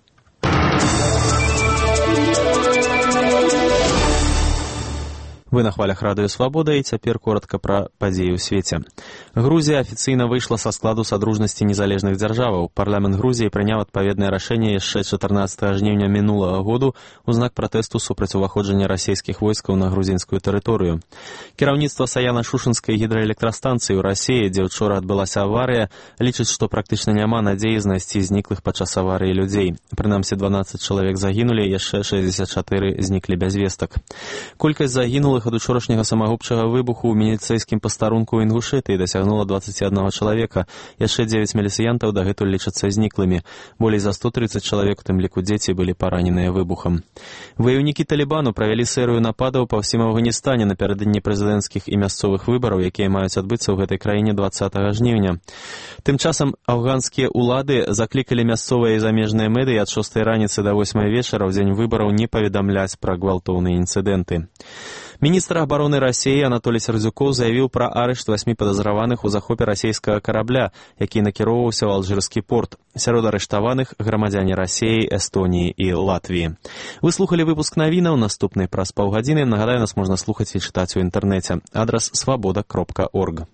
Вы на хвалях радыё «Свабода» і цяпер коротка пра падзеі ў свеце. Грузія афіцыйна выйшла са складу Садружнасці незалежных дзяржаваў. Парламент Грузіі прыняў адпаведнае рашэнне яшчэ 14 жніўня мінулага году ў знак пратэсту супраць уваходжання расійскіх войскаў на грузінскую тэрыторыю. Кіраўніцтва Саяна-Шушынскай гідраэлектрастанцыі ў Расіі, дзе учора адбылася аварыя, лічыць, што практычна няма надзеі знайсці зніклых падчас аварыі людзей. Прынамсі 12 чалавек загінулі, яшчэ 64 зніклі без вестак. Колькасць загінулых ад учорашняга самагубчага выбуху ў міліцэйскім пастарунку ў Інгушэтыі дасягнула 21 чалавека. Яшчэ 9 міліцыянтаў дагэтуль лічацца зніклымі. Болей за 130 чалавек, у тым ліку дзеці, былі параненыя выбухам. Ваяўнікі Талібану правялі серыю нападаў па ўсім Афганістане напярэдадні прэзідэнцкіх і мясцовых выбараў, якія маюць адбыцца ў гэтай краіне 20 жніўня. Тым часам афганскія ўлады заклікалі мясцовыя і замежныя медыі ад 6 раніцы до 8 вечара ў дзень выбараў не паведамляць пра гвалтоўныя інцыдэнты. Міністр абароны Расіі Анатолій Сердзюкоў заявіў пра арышт 8 падазраваных у захопе расійскага карабля, які накіроўваўся ў Алжырскі порт. Сярод арыштаваных грамадзяне Расіі, Эстоніі і Латвіі. Вы слухалі выпуск навінаў, наступны праз паўгадзіны. Нагадаю, нас можна слухаць і чытаць у інтэрнэце. Адрас svoboda.org.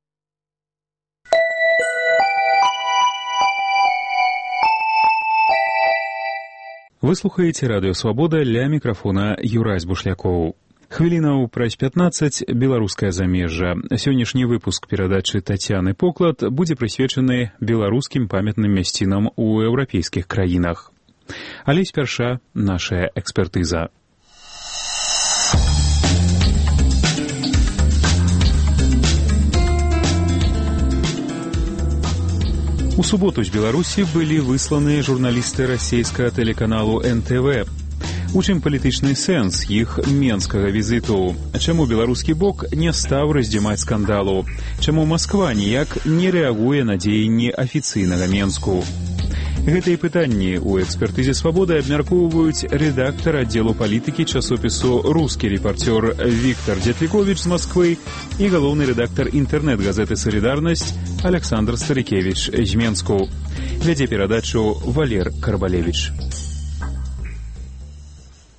Вы слухаеце радыё «Свабода», ля мікрафона Юрась Бушлякоў. Хвілінаў праз 15 беларускае замежжа. Сённяшні выпуск перадачы Тацяны Поклад будзе прысвечаны беларускім памятным мясцінам у еўрапейскіх краінах. Але спярша нашая экспертыза. У суботу з Беларусі былі высланыя журналісты расійскага тэлеканалу НТВ. У чым палітычны сэнс іх менскага візіту? Чаму беларускі бок не стаў раздзімаць скандалу? Чаму Масква ніяк не рэагуе на дзеянні афіцыйнага Менску? Гэтыя пытанні ў экспертызе «Свабоды» абмяркоўваюць рэдактар аддзелу палітыкі часопісу «Рускі рэпарцёр» Віктор Дзетліковіч з Масквы і галоўны рэдактар інтэрнэт-газеты «Салідарнасць» Александр Старыкевіч з Менску. Вядзе перадачу Валер Карбалевіч.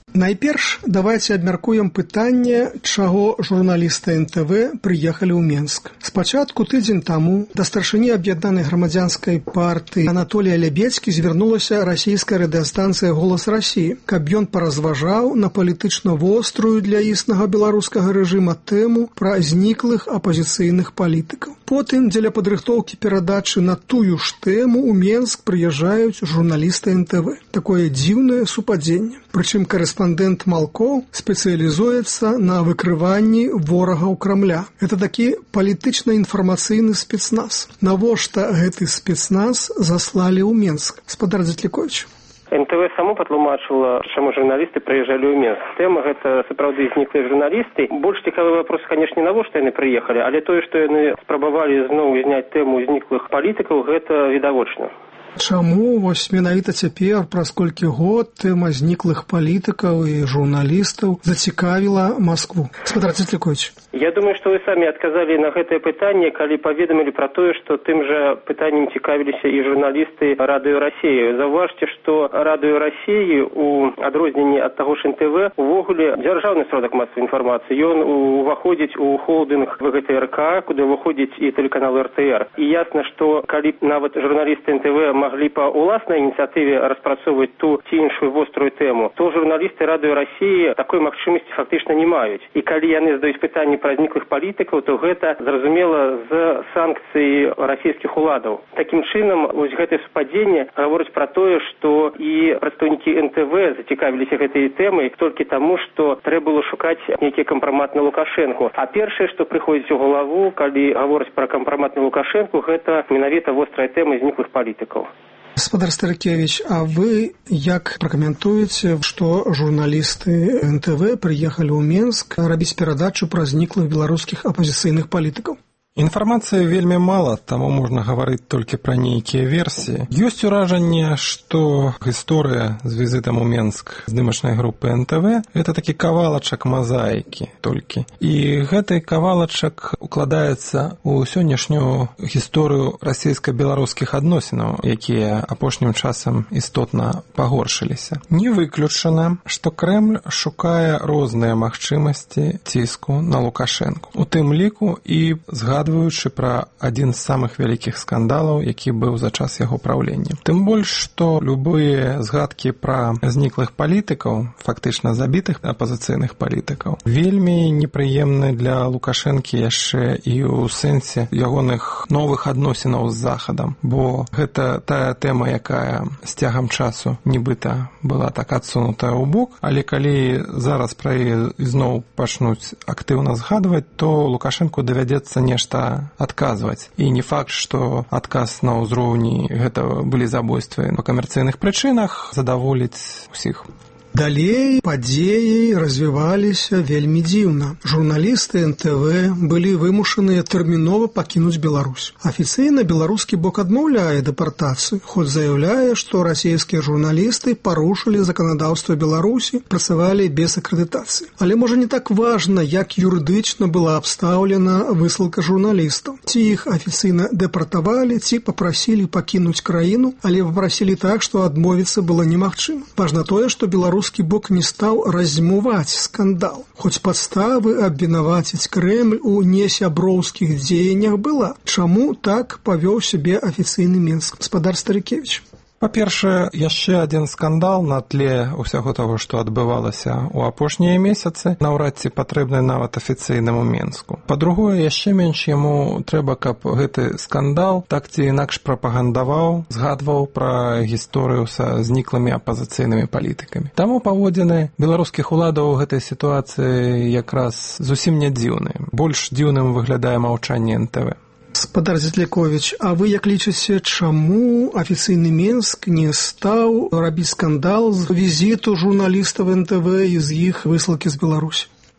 Найперш давайте абмяркуем пытанне, чаго журналісты НТВ прыехалі ў Менск. Спачатку тыдзень таму да старшыні аб'яднанай грамадзянскай партыі Анатолія Лябедзькі звярнулася расійская радыёстанцыя «Голас Расіі», каб ён паразважаў на палітычна вострую для існага беларускага рэжыма тэму пра зніклых апазіцыйных палітыкаў. Потым дзеля падрыхтоўкі перадачы на тую ж тэму ў Менск прыязджаюць журналісты НТВ. Такое дзіўнае супадзенне. Прычым корэспандэнт Малкоў спецыялізуецца на выкрыванні ворагаў Крамля. Это такі палітычна-інфармацыйны спецназ. Навошта гэты спецназ заслалі ў Менск? Спадар Дзятліковіч. НТВ само патлумачыла, чаму журналісты прыязджалі ў Менск. Тэма гэта сапраўды зніклыя журналісты. Больш цікавы вопрос, канешне, навошта яны прыехалі, але тое, што яны спрабавалі зноў зняць тэму зніклых палітыкаў, гэта відавочна. Чаму вось менавіта цяпер, праз колькі год, тэма зніклых палітыкаў і журналістаў зацікавіла Маскву? Спадар Дзятліковіч. Я думаю, што вы самі адказалі на гэтае пытанне, калі паведамілі пра тое, што тым жа пытаннем цікавіліся і журналісты Радыё Расіі. Заўважце, што Радыё Расіі, у адрозненні ад таго ж НТВ, увогуле дзяржаўны сродак масавай інфармацыі. Ён уваходзіць у холдынг ВГТРК, куды ўваходзіць і тэлеканал РТР. І ясна, што калі нават журналісты НТВ маглі па ўласнай ініцыятыве распрацоўваць ту ці іншую вострую тэму, то журналісты Радыё Расіі такой магчымасці фактычна не маюць. І калі яны задаюць пытанні пра зніклых палітыкаў, то гэта, зразумела, з санкцый расійскіх уладаў. Такім чынам, вось гэтае супадзенне гаворыць пра тое, што і прадстаўнікі НТВ зацікавіліся гэтай тэмай толькі таму, што трэба было шукаць нейкі кампрамат на Лукашэнку. А першае, што прыходзіць у галаву, калі гаворыць пра кампрамат на Лукашэнку, гэта менавіта вострая тэма зніклых палітыкаў. Спадар Старыкевіч, а вы як пракаментуеце, што журналісты НТВ прыехалі ў Менск рабіць перадачу пра зніклых беларускіх апазіцыйных палітыкаў? Інфармацыі вельмі мала, таму можна гаварыць толькі пра нейкія версіі. Ёсць уражанне, што гісторыя з візітам у Менск здымачнай групы НТВ – гэта такі кавалачак мазаікі толькі. І гэты кавалачак укладаецца ў сённяшнюю гісторыю расійска-беларускіх адносінаў, якія апошнім часам істотна пагоршыліся. Не выключана, што Крэмль шукае розныя магчымасці ціску на Лукашэнку. У тым ліку і згадваючы пра адзін з самых вялікіх скандалаў, які быў за час яго праўлення. Тым больш, што любыя згадкі пра зніклых палітыкаў, фактычна забітых апазіцыйных палітыкаў, вельмі непрыемны для Лукашэнкі яшчэ і ў сэнсе ягоных новых адносінаў з Захадам, бо гэта тая тэма, якая з цягам часу нібыта была так адсунутая ў бок, але калі зараз пра яе зноў пачнуць актыўна згадваць, то Лукашэнку давядзецца нешта адказваць. І не факт, што адказ на ўзроўні гэта былі забойствы па камерцыйных прычынах задаволіць усіх. Далей падзеі развіваліся вельмі дзіўна. Журналісты НТВ былі вымушаныя тэрмінова пакінуць Беларусь. Афіцыйна беларускі бок адмаўляе дэпартацыю, хоць заяўляе, што расійскія журналісты парушылі заканадаўства Беларусі, працавалі без акрэдытацыі. Але можа не так важна, як юрыдычна была абстаўлена высылка журналістаў. Ці іх афіцыйна дэпартавалі, ці папрасілі пакінуць краіну, але папрасілі так, што адмовіцца было немагчыма. Важна тое, што беларускі бок не стаў раздзьмуваць скандал. Хоць падставы абвінаваціць Крэмль у несяброўскіх дзеяннях была. Чаму так павёў сябе афіцыйны Менск? Спадар Старыкевіч. Па-першае, яшчэ адзін скандал на тле ўсяго таго, што адбывалася ў апошнія месяцы, наўрад ці патрэбны нават афіцыйнаму Менску. Па-другое, яшчэ менш яму трэба, каб гэты скандал так ці інакш прапагандаваў, згадваў пра гісторыю са зніклымі апазіцыйнымі палітыкамі. Таму паводзіны беларускіх уладаў у гэтай сітуацыі якраз зусім не дзіўныя. Больш дзіўным выглядае маўчанне НТВ. Спадар Дзятліковіч, а вы як лічыце, чаму афіцыйны Менск не стаў рабіць скандал з візіту журналістаў НТВ і з іх высылкі з Беларусі?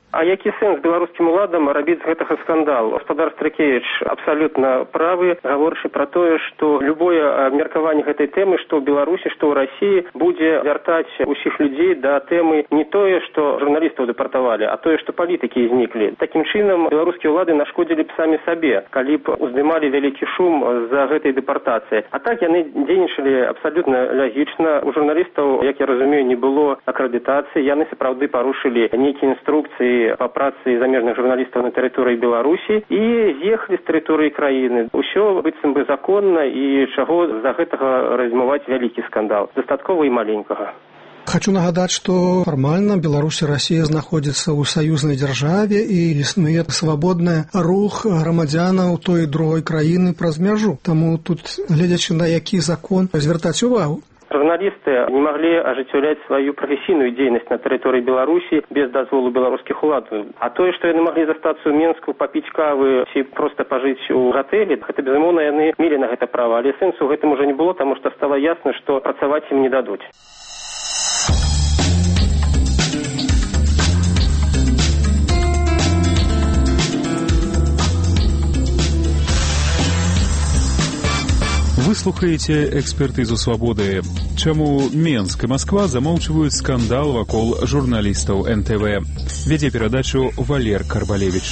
А які сэнс беларускім уладам рабіць з гэтага скандал? Гаспадар Стракевіч абсалютна правы, гаворачы пра тое, што любое абмеркаванне гэтай тэмы, што ў Беларусі, што ў Расіі, будзе вяртаць усіх людзей да тэмы не тое, што журналістаў дэпартавалі, а тое, што палітыкі зніклі. Такім чынам беларускія ўлады нашкодзілі б самі сабе, калі б уздымалі вялікі шум з-за гэтай дэпартацыі. А так яны дзейнічалі абсалютна лягічна. У журналістаў, як я разумею, не было акрэдытацыі, яны сапраўды парушылі нейкія інструкцыі па працы замежных журналістаў на тэрыторыі Беларусі і з'ехалі з тэрыторыі краіны. Усё быццам бы законна, і чаго з-за гэтага размываць вялікі скандал. Дастаткова і маленькага. Хочу нагадаць, што фармальна Беларусь і Расія знаходзяцца ў саюзнай дзяржаве і існуе свабодны рух грамадзянаў той і другой краіны праз мяжу. Таму тут, гледзячы на які закон, звяртаць увагу. Журналісты не маглі ажыццяўляць сваю прафесійную дзейнасць на тэрыторыі Беларусі без дазволу беларускіх уладаў. А тое, што яны маглі застацца ў Менску, папіць кавы ці проста пажыць у гатэлі, гэта, безумоўна, яны мелі на гэта права. Але сэнсу ў гэтым ужо не было, таму што стала ясна, што працаваць ім не дадуць. Вы слухаеце экспертызу свабоды. Чаму Менск і Масква замоўчваюць скандал вакол журналістаў НТВ? Вядзе перадачу Валер Карбалевіч.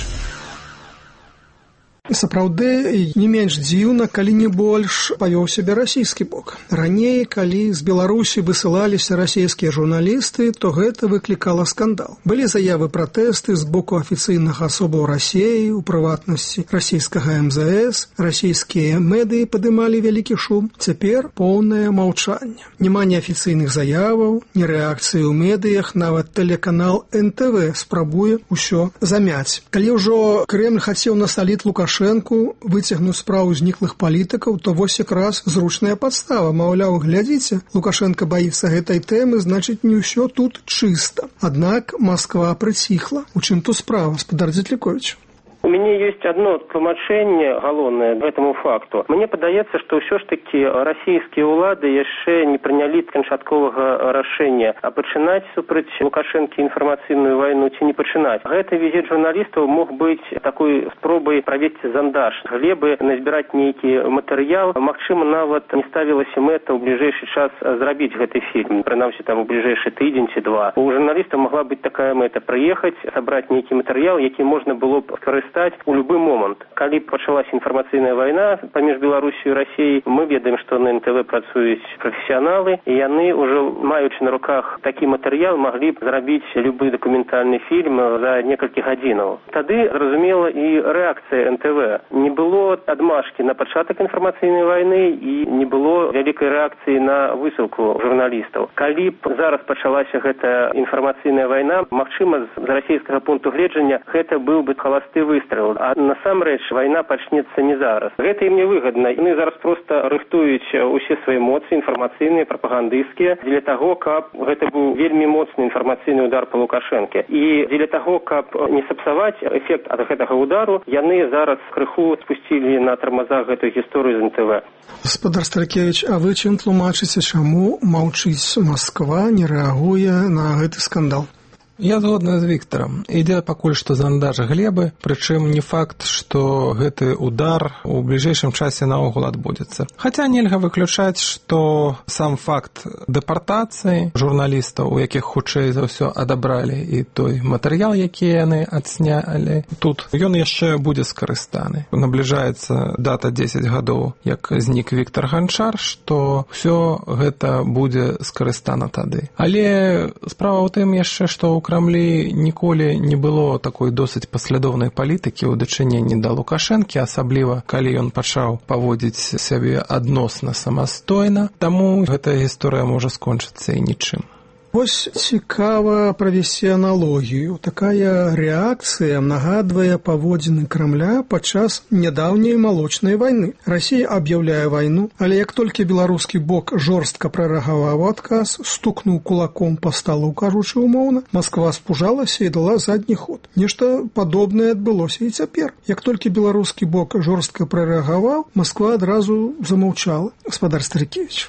Сапраўды, не менш дзіўна, калі не больш павёў сябе расійскі бок. Раней, калі з Беларусі высылаліся расійскія журналісты, то гэта выклікала скандал. Былі заявы пратэсты з боку афіцыйных асобаў Расіі, у прыватнасці расійскага МЗС, расійскія медыі падымалі вялікі шум. Цяпер поўнае маўчанне. Няма ні афіцыйных заяваў, ні рэакцыі ў медыях, нават тэлеканал НТВ спрабуе ўсё замяць. Калі ўжо Кремль хацеў насаліць Лукашенку выцягнуць справу зніклых палітыкаў, то вось якраз зручная падстава. Маўляў, глядзіце, Лукашенко баіцца гэтай тэмы, значыць, не ўсё тут чыста. Аднак Масква прыціхла. У чым тут справа, гаспадар Дзятліковіч? У мяне ёсць адно тлумачэнне галоўнае гэтаму факту. Мне падаецца, што ўсё ж такі расійскія ўлады яшчэ не прынялі канчатковага рашэння, а пачынаць супраць Лукашэнкі інфармацыйную вайну ці не пачынаць. Гэты візіт журналістаў мог быць такой спробай правесці зандаж, глебы назбіраць нейкі матэрыял. Магчыма, нават не ставілася мэта ў бліжэйшы час зрабіць гэты фільм, прынамсі там у бліжэйшы тыдзень ці два. У журналістаў магла быць такая мэта прыехаць, сабраць нейкі матэрыял, які можна было б скарыстаць у любы момант. Калі пачалася інфармацыйная вайна паміж Беларусью і Расіяй, мы ведаем, што на НТВ працуюць прафесіяналы, і яны ўжо, маючы на руках такі матэрыял, маглі б зрабіць любы дакументальны фільм за некалькі гадзінаў. Тады, зразумела, і рэакцыя НТВ. Не было адмашкі на пачатак інфармацыйнай вайны і не было вялікай рэакцыі на высылку журналістаў. Калі б зараз пачалася гэтая інфармацыйная вайна, магчыма, з расійскага пункту гледжання гэта быў бы халасты выстрел. А насамрэч вайна пачнецца не зараз. Гэта ім не выгадна. Яны зараз проста рыхтуюць усе свае эмоцыі інфармацыйныя, прапагандысцкія дзеля таго, каб гэта быў вельмі моцны інфармацыйны удар па Лукашэнке. І дзеля таго, каб не сапсаваць эфект ад гэтага удару, яны зараз крыху спусцілі на тармазах гэтую гісторыю з НТВ. Гаспадар Старкевіч, а вы чым тлумачыце, чаму маўчыць Масква, не рэагуе на гэты скандал? Я згодна з Віктарам. Ідзе пакуль што зандаж глебы, прычым не факт, што гэты удар у бліжэйшым часе наогул адбудзецца. Хаця нельга выключаць, што сам факт дэпартацыі журналістаў, у якіх хутчэй за ўсё адабралі і той матэрыял, які яны адснялі, тут ён яшчэ будзе скарыстаны. Набліжаецца дата 10 гадоў, як знік Віктар Ганчар, што ўсё гэта будзе скарыстана тады. Але справа ў тым яшчэ, што ў Крамлі ніколі не было такой досыць паслядоўнай палітыкі ў дачыненні да Лукашэнкі, асабліва калі ён пачаў паводзіць сябе адносна самастойна, таму гэтая гісторыя можа скончыцца і нічым. Вось цікава правесці аналогію. Такая рэакцыя нагадвае паводзіны Крамля падчас нядаўняй малочнай вайны. Расія аб'яўляе вайну, але як толькі беларускі бок жорстка прарэагаваў адказ, стукнуў кулаком па сталу, кажучы умоўна, Масква спужалася і дала задні ход. Нешта падобнае адбылося і цяпер. Як толькі беларускі бок жорстка прарэагаваў, Масква адразу замаўчала. Гаспадар Старкевіч.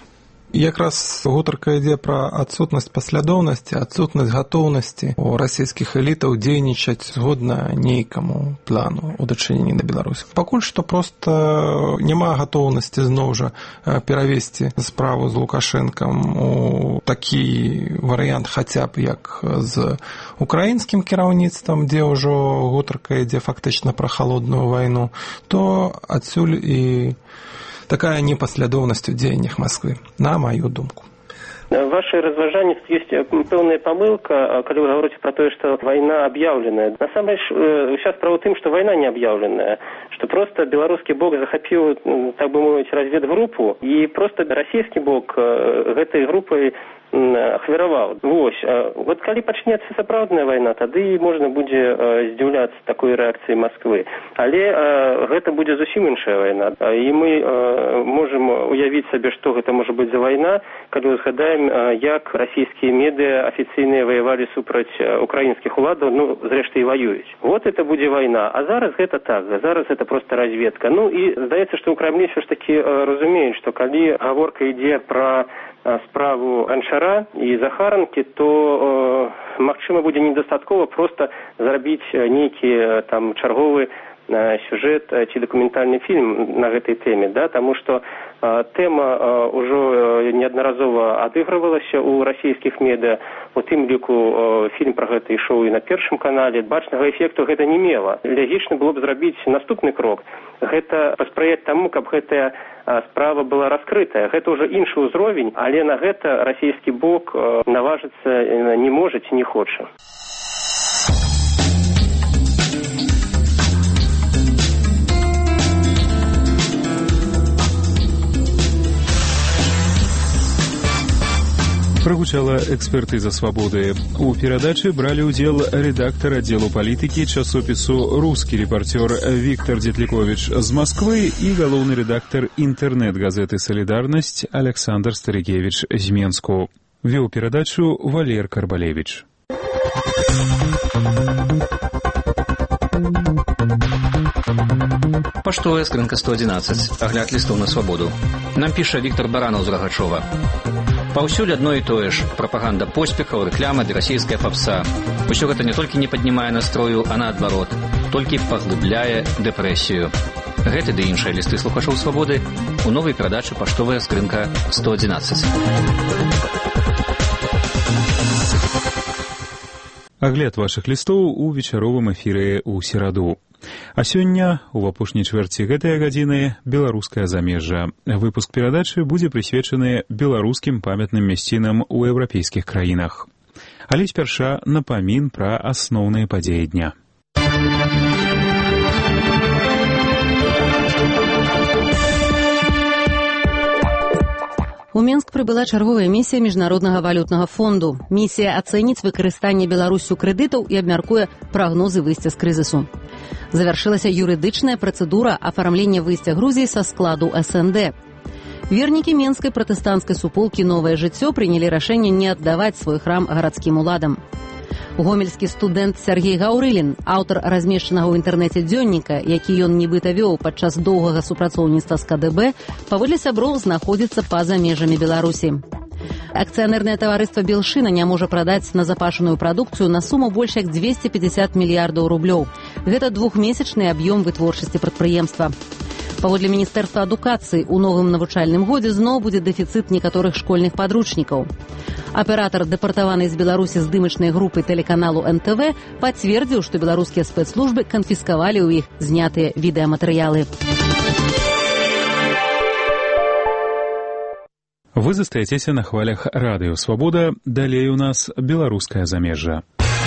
Якраз гутарка ідзе пра адсутнасць паслядоўнасці, адсутнасць гатоўнасці у расійскіх элітаў дзейнічаць згодна нейкаму плану ў дачыненні да Беларусі. Пакуль што проста няма гатоўнасці зноў жа перавесці справу з Лукашэнкам у такі варыянт хаця б як з украінскім кіраўніцтвам, дзе ўжо гутарка ідзе фактычна пра халодную вайну, то адсюль і такая непаслядоўнасць у дзеяннях Москвы, на маю думку. В вашей разважании есть пэўная помылка, когда вы говорите про то, что война объявленная. На самом деле, сейчас справа в том, что война не объявленная, что просто белорусский бок захопил, так бы мовить, разведгруппу, и просто российский бок этой группой ахвяраваў. Вось. Вот калі пачнецца сапраўдная вайна, тады можна будзе здзіўляцца такой рэакцыі Москвы. Але гэта будзе зусім іншая вайна. І мы можам уявіць сабе, што гэта можа быць за вайна, калі згадаем, як расійскія медыа афіцыйныя ваявалі супраць украінскіх уладаў, ну, зрэшты, і ваююць. Вот это будзе вайна. А зараз гэта так. Зараз гэта проста разведка. Ну, і здаецца, што ў Крамлі ўсё ж такі разумеюць, што калі гаворка ідзе пра справу Аншара і Захаранкі, то магчыма будзе недастаткова проста зрабіць нейкі там чарговы сюжэт ці дакументальны фільм на гэтай тэме, да, таму што тэма ўжо неаднаразова адыгрывалася ў расійскіх медыа, у тым ліку фільм пра гэта ішоў і на Першым канале. Бачнага эфекту гэта не мела. Лягічна было б зрабіць наступны крок. Гэта паспрыяць таму, каб гэтая справа была раскрытая. Гэта ўжо іншы ўзровень, але на гэта расійскі бок наважыцца не можа ці не хоча. Прогучала экспертыза «Свободы». У перадачы бралі ўдзел рэдактар аддзелу палітыкі часопісу «Рускі рэпартёр» Віктор Дзетліковіч з Москвы і галоўны рэдактар інтэрнэт-газеты «Салідарнасць» Александр Старыкевіч з Менску. Вёў перадачу Валер Карбалевіч. Паштовая скрынка 111. Агляд лістоў на свабоду. Нам піша Віктор Баранаў з Рагачова. Паўсюль адно і тое ж. Прапаганда поспехаў, рэкляма ды расійская папса. Усё гэта не толькі не паднімае настрою, а наадварот, толькі паглыбляе дэпрэсію. Гэты ды іншыя лісты слухачоў свабоды у новай перадачы «Паштовая скрынка 111». Агляд вашых лістоў у вечаровым эфіры ў сераду. А сёння, у апошняй чвэрці гэтай гадзіны, беларускае замежжа. Выпуск перадачы будзе прысвечаны беларускім памятным мясцінам у еўрапейскіх краінах. Але спярша напамін пра асноўныя падзеі дня. У Менск прыбыла чарговая місія Міжнароднага валютнага фонду. Місія ацэніць выкарыстанне Беларусю крэдытаў і абмяркуе прагнозы выйсця з крызісу. Завяршылася юрыдычная працэдура афармлення выйсця Грузіі са складу СНД. Вернікі менскай пратэстанцкай суполкі «Новае жыццё» прынялі рашэнне не аддаваць свой храм гарадскім уладам. Гомельскі студэнт Сергей Гаўрылін, аўтар размешчанага ў інтэрнэце дзённіка, які ён нібыта вёў падчас доўгага супрацоўніцтва з КДБ, паводле сяброў знаходзіцца па-за межамі Беларусі. Акцыянернае таварыства «Белшына» не можа прадаць назапашаную прадукцыю на суму больш як 250 мільярдаў рублёў. Гэта двухмесячны аб'ём вытворчасці прадпрыемства. Паводле Міністэрства адукацыі, у новым навучальным годзе зноў будзе дэфіцыт некаторых школьных падручнікаў. Аператар дэпартаванай з Беларусі здымачнай групы тэлеканалу НТВ пацвердзіў, што беларускія спецслужбы канфіскавалі ў іх знятыя відэаматэрыялы. Вы застаецеся на хвалях радыё «Свабода». Далей у нас беларускае замежжа.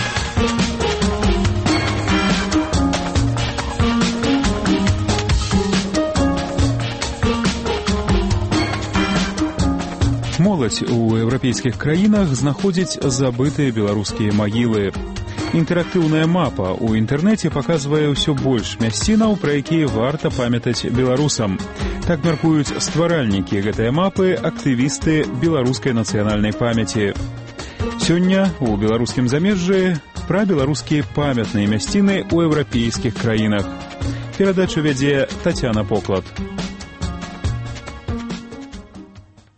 Моладзь у еўрапейскіх краінах знаходзіць забытыя беларускія магілы. Інтэрактыўная мапа ў інтэрнэце паказвае ўсё больш мясцінаў, пра якія варта памятаць беларусам. Так мяркуюць стваральнікі гэтай мапы, актывісты беларускай нацыянальнай памяці. Сёння у беларускім замежжы пра беларускія памятныя мясціны ў еўрапейскіх краінах. Перадачу вядзе Тацяна Поклад.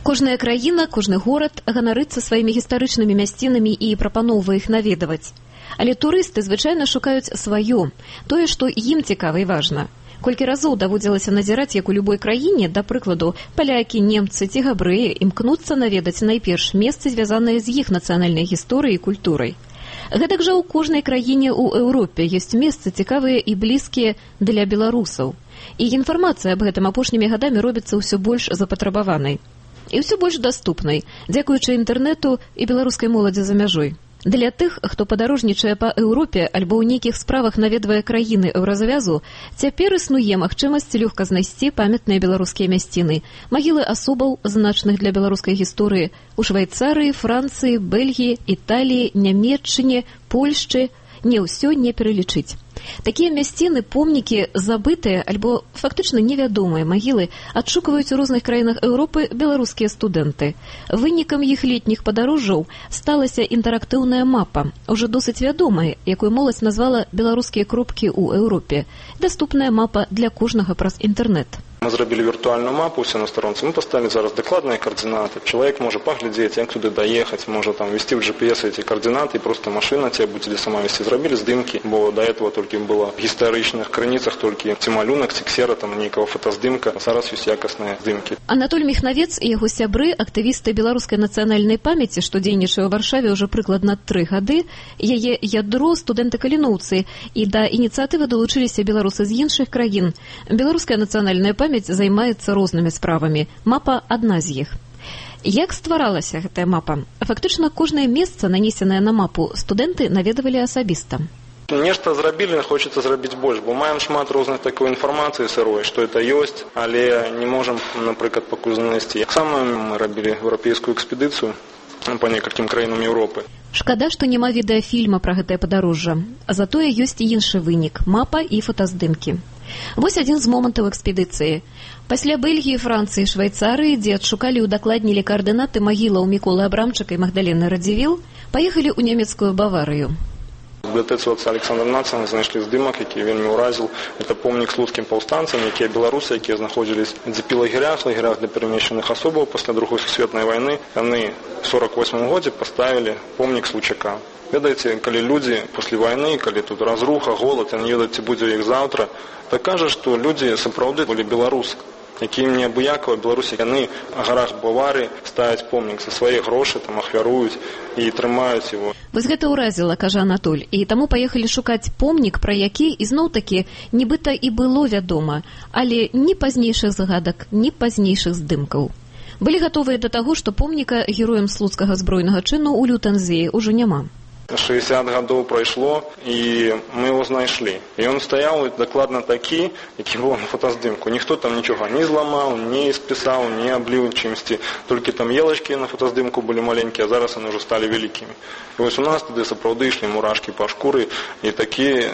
Кожная краіна, кожны горад ганарыцца сваімі гістарычнымі мясцінамі і прапаноўвае іх наведаваць. Але турысты звычайна шукаюць сваё, тое, што ім цікава і важна. Колькі разоў даводзілася назіраць, як у любой краіне, да прыкладу, палякі, немцы ці габрэі імкнуцца наведаць найперш месцы, звязаныя з іх нацыянальнай гісторыяй і культурай. Гэтак жа ў кожнай краіне ў Еўропе ёсць месцы цікавыя і блізкія для беларусаў. І інфармацыя аб гэтым апошнімі гадамі робіцца ўсё больш запатрабаванай. І ўсё больш даступнай, дзякуючы інтэрнэту і беларускай моладзі за мяжой. Для тых, хто падарожнічае па Еўропе альбо ў нейкіх справах наведвае краіны еўразвязу, цяпер існуе магчымасць лёгка знайсці памятныя беларускія мясціны, магілы асобаў, значных для беларускай гісторыі, у Швайцарыі, Францыі, Бельгіі, Італіі, Нямецчыне, Польшчы. Не ўсё не пералічыць. Такія мясціны, помнікі, забытыя альбо фактычна невядомыя магілы адшукваюць у розных краінах Еўропы беларускія студэнты. Вынікам іх летніх падарожжаў сталася інтэрактыўная мапа, уже досыць вядомая, якую моладзь назвала «Беларускія кропкі ў Еўропе». Даступная мапа для кожнага праз інтэрнэт. Мы зрабілі віртуальную мапу ўсе на старонцы. Мы поставили зараз дакладныя координаты. Чалавек можа паглядзець, як туды даехаць, можа там вести в GPS эти координаты, и просто машина тебе будзе сама вести. Зрабілі здымкі, бо до этого толькі было в гістарычных крыніцах толькі ці малюнак, ці ксера, там нейкага фотаздымка. Зараз ёсць якасныя здымкі. Анатоль Міхнавец і яго сябры, актывісты беларускай нацыянальнай памяці, што дзейнічае ў Варшаве ўжо прыкладна 3 гады, яе ядро студэнты-каліноўцы, і да ініцыятывы далучыліся беларусы з іншых краін. Беларуская нацыянальная памяць займаецца рознымі справамі. Мапа адна з іх. Як стваралася гэтая мапа? Фактычна, кожнае месца, нанесенае на мапу, студэнты наведавалі асабіста. Нешта зрабілі, хочацца зрабіць больш, бо маем шмат розных такой інфармацыі сырой, што это ёсць, але не можам, напрыклад, пакуль знайсці. Сама мы рабілі еўрапейскую экспедыцыю па некалькім краінам Еўропы. Шкада, што няма відэафільма пра гэтае падарожжа. Затое ёсць і іншы вынік – мапа і фотаздымкі. Вось адзін з момантаў экспедыцыі. Пасля Бельгіі, Францыі, Швайцарыі, дзе адшукалі і удакладнілі коардынаты магілаў Міколы Абрамчыка і Магдалены Радзівіл, паехалі ў нямецкую Баварыю. В бібліятэцы отца Александра Нацана знайшлі здымак, які вельмі ўразіў. Это помнік слуцкім паўстанцам, якія беларусы, якія знаходзілись в лагерях для перемещенных асобаў пасля Другой сусветнай вайны. Яны в 48 годзе поставілі помнік Случака. Ведаеце, калі людзі пасля вайны, калі тут разруха, голад, яны ведаюць, ці будзе іх заўтра, так кажа, што людзі сапраўды былі беларусы, якія неабыякава беларусы, яны на гарах Баварыі ставяць помнік за свае грошы, там ахвяруюць і трымаюць его. Вось гэта ўразіла, кажа Анатоль, і таму паехалі шукаць помнік, пра які ізноў-такі нібыта і было вядома, але ні пазнейшых загадак, ні пазнейшых здымкаў. Былі гатовыя да таго, што помніка героям слуцкага збройнага чыну ў Лютанзіі ўжо няма. 60 гадоў прайшло, і мы его знайшлі. І ён стаяў дакладна такі, які быў на фотаздымку. Ніхто там нічога не зламаў, не спісаў, не абліў чымсьці. Толькі там елачкі на фотаздымку былі маленькія, а зараз яны ўжо сталі вялікімі. І вось у нас тады сапраўды ішлі мурашкі па шкуры, і такія,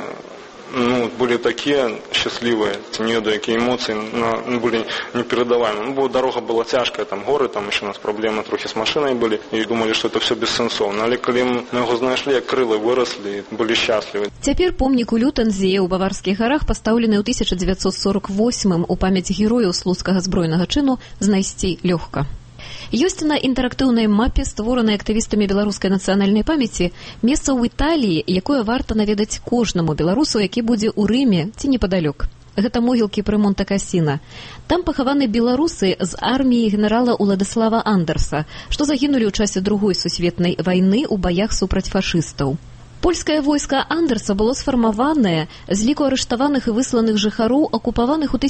былі такія шчаслівыя, ці не ведаю, якія эмоцыі былі неперадаваемыя. Бо дарога была цяжкая, там горы, там яшчэ у нас праблемы трохі з машынай былі, і думалі, што это все бессэнсоўна. Але калі мы яго знайшлі, як крылы выраслі, былі шчаслівы. Цяпер помнік у Лютанзіі ў Баварскіх гарах пастаўлены ў 1948 у памяць герояў слуцкага збройнага чыну знайсці лёгка. Ёсць на інтэрактыўнай мапе, створанай актывістамі беларускай нацыянальнай памяці, месца ў Італіі, якое варта наведаць кожнаму беларусу, які будзе ў Рыме ці непадалёк. Гэта могілкі пры Монте-Кассіна. Там пахаваны беларусы з арміі генерала Уладыслава Андерса, што загінулі ў часе Другой сусветнай вайны ў баях супраць фашыстаў. Польскае войска Андерса было сфармаванае з ліку арыштаваных і высланых жыхароў, акупаваных у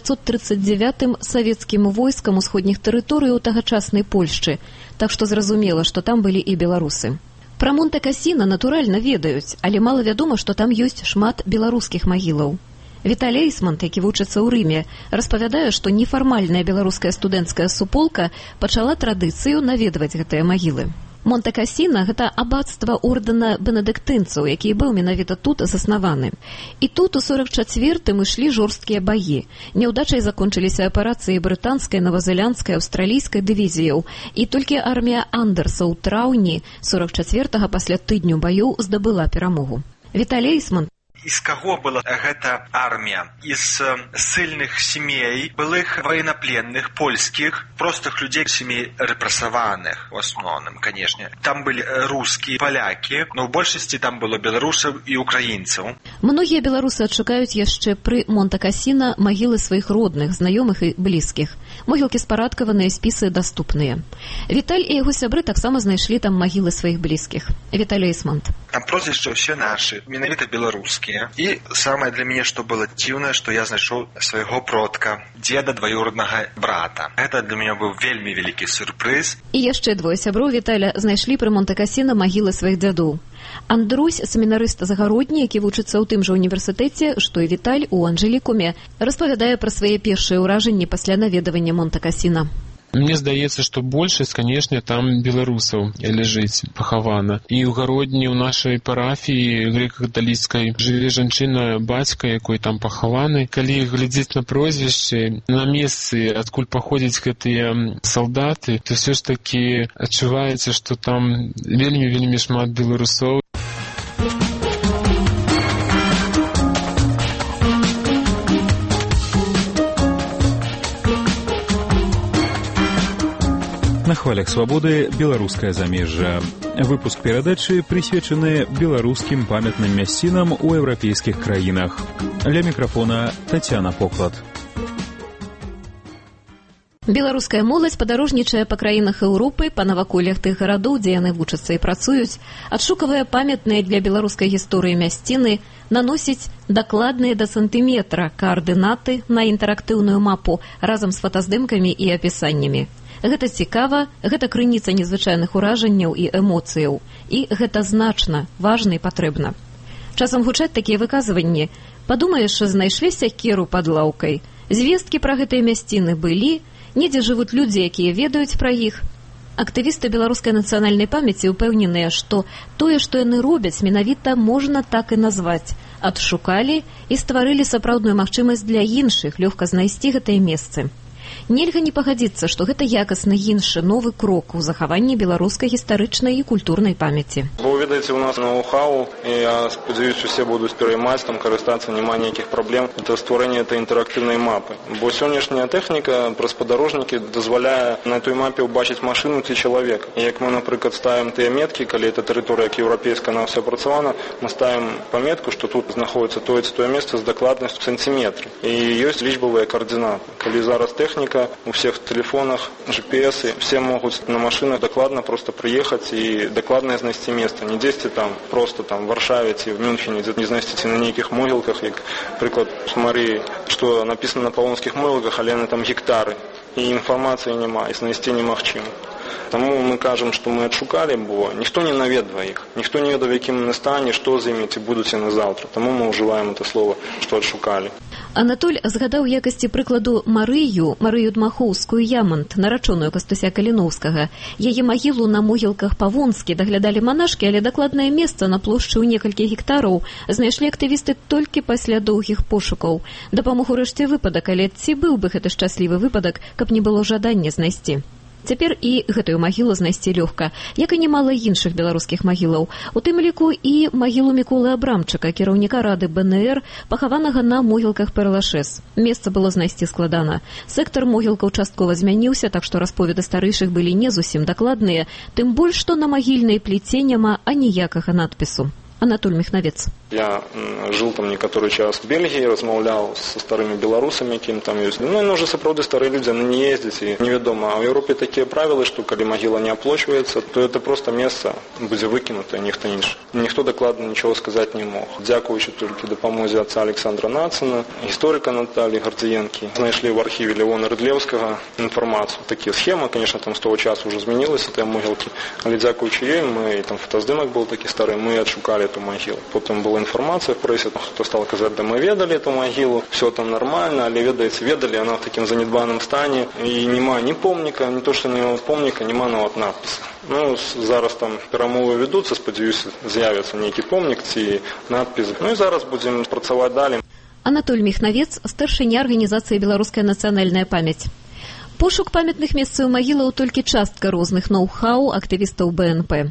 1939 савецкім войскам усходніх тэрыторый у тагачаснай Польшчы, так што зразумела, што там былі і беларусы. Пра Монте-Кассіна, натуральна, ведаюць, але мала вядома, што там ёсць шмат беларускіх магілаў. Віталій Эйсмант, які вучыцца ў Рыме, распавядае, што нефармальная беларуская студэнцкая суполка пачала традыцыю наведваць гэтыя магілы. Монте-Кассіна – гэта аббацтва ордэна бенедыктынцаў, які быў менавіта тут заснаваны. І тут у 44-м ішлі жорсткія баі. Няўдачай закончыліся аперацыі брытанскай, новазеландскай, аўстралійскай дывізіяў. І толькі армія Андерса ў траўні 44-го пасля тыдню баёў здабыла перамогу. Віталій Эйсман. Из кого была эта армия? Из сильных семей, былых военнопленных, польских, простых людей, семей репрессованных в основном, конечно. Там были русские, поляки, но в большинстве там было белорусов и украинцев. Многие белорусы отшукают еще при Монте-Кассино могилы своих родных, знакомых и близких. Могилки спарадкованные, списы доступные. Виталь и его сябры так само знайшли там могилы своих близких. Виталий Эйсмонт. Там прозвища все наши, менавіта белорусские. И самое для меня, что было дивное, что я нашел своего продка, деда двоюродного брата. Это для меня был вельми великий сюрприз. И еще двое сябров Виталя знайшли при Монте-Кассино могилы своих дядов. Андрусь, семінарыст загародні, які вучыцца ў тым жа універсітэце, што і Віталь у Анжелікуме, распавядае пра свае першыя ўражанні пасля наведавання Монте-Кассино. Мне здаецца, што большасць, канешне, там беларусаў ляжыць пахавана. І ў гародні ў нашай парафіі грэка-каталіцкай жыве жанчына, бацька, якой там пахаваны. Калі глядзець на прозвішчы, на месцы, адкуль паходзяць гэтыя салдаты, то ўсё ж такі адчуваецца, што там вельмі шмат беларусоў. На хвалях свабоды беларускае замежжа. Выпуск перадачы прысвечаны беларускім памятным мясцінам у еўрапейскіх краінах. Ля мікрафона Тацяна Поклад. Беларуская моладзь падарожнічае па краінах Еўропы, па наваколлях тых гарадоў, дзе яны вучацца і працуюць, адшукавае памятныя для беларускай гісторыі мясціны, наносіць дакладныя да сантыметра каардынаты на інтэрактыўную мапу разам з фотаздымкамі і апісаннямі. Гэта цікава, гэта крыніца незвычайных уражанняў і эмоцыяў. І гэта значна, важна і патрэбна. Часам гучаць такія выказванні. Падумаеш, знайшлі сякеру пад лаўкай. Звесткі пра гэтыя мясціны былі, недзе жывуць людзі, якія ведаюць пра іх. Актывісты беларускай нацыянальнай памяці ўпэўненыя, што тое, што яны робяць, менавіта можна так і назваць. Адшукалі і стварылі сапраўдную магчымасць для іншых лёгка знайсці гэтыя месцы. Нельга не пагадзіцца, што гэта якасны іншы новы крок у захаванні беларускай гістарычнай і культурнай памяці. Вы ведаеце, у нас ноу-хау, і я спадзяюсь, усе будуць пераймаць, там карыстацца, няма ніякіх праблем. Это стварэнне этой інтэрактыўнай мапы. Бо сённяшняя тэхніка праз падарожнікі дазваляе на той мапе ўбачыць машыну ці чалавека. І як мы, напрыклад, ставім тыя меткі, калі это тэрыторыя як еўрапейская, на ўсё апрацавана, мы ставім паметку, што тут знаходіцца тое месца з дакладнасцю сантиметры. І ёсць лічбавыя координаты. Калі зараз тэхніка у всех телефонах, GPS, и все могут на машинах докладно просто приехать и докладно знайсці место. Не дзесьці там просто там в Варшаве ці в Мюнхене, дзе не знайсціце на нейкіх могілках, як прыклад смотри, что написано на павлонскіх могілках, але на там гектары. І інфармацыі няма, і знайсці немагчыма. Таму мы кажам, што мы адшукалі, бо ніхто не наведвае іх, ніхто не ведае, в якім яны стане, што з імі, ці будуць яны заўтра. Таму мы ўжываем это слово, што адшукалі. Анатоль згадаў якасці прыкладу Марыю Дмахоўскую Ямонт, нарачоную Кастуся Каліноўскага. Яе магілу на могілках Павонскі даглядалі манашкі, але дакладнае месца на плошчы ў некалькі гектараў знайшлі актывісты толькі пасля доўгіх пошукаў. Дапамог урэшце выпадак, але ці быў бы гэта шчаслівы выпадак, каб не было жадання знайсці. Цяпер і гэтую магілу знайсці лёгка, як і немала іншых беларускіх магілаў. У тым ліку і магілу Міколы Абрамчыка, кіраўніка рады БНР, пахаванага на могілках Перлашэс. Месца было знайсці складана. Сектар могілкаў часткова змяніўся, так што расповеды старэйшых былі не зусім дакладныя, тым больш, што на магільнай пліце няма аніякага надпісу. Анатоль Михновец. Я жил там некоторый час в Бельгии, размаўлял со старыми белорусами, кем там есть. Ну, уже сапраўды старые люди, они не ездят, и неведомо. А в Европе такие правила, что когда могила не оплачивается, то это просто место будет выкинуто, ніхто іншы. Ніхто докладно ничего сказать не мог. Дякуючи только допомозі отца Александра Нацина, историка Натальи Гордиенки, знайшли в архиве Леона Рыдлевского информацию. Такие схемы, конечно, там с того часа уже изменилось, этой могилки. Але дякуючи ей, мы, там фотоздымок был такой старый, мы отшукали эту могилу. Потом была информация в прессе, кто стал казать, да мы ведали эту могилу, все там нормально, але ведали, она в таким занедбанном стане, и нема ни помника, не то, что не помника, нема нават надписи. Ну, зараз там перамовы ведуцца, спадзяюся, з'явіцца нейкі помнік ці надпіс. Ну і зараз будзем працаваць далей. Анатоль Михновец, старшыня арганізацыі «Беларуская нацыянальная памяць». Пошук памятных месцаў магілаў толькі частка розных ноу-хау актывістаў БНП.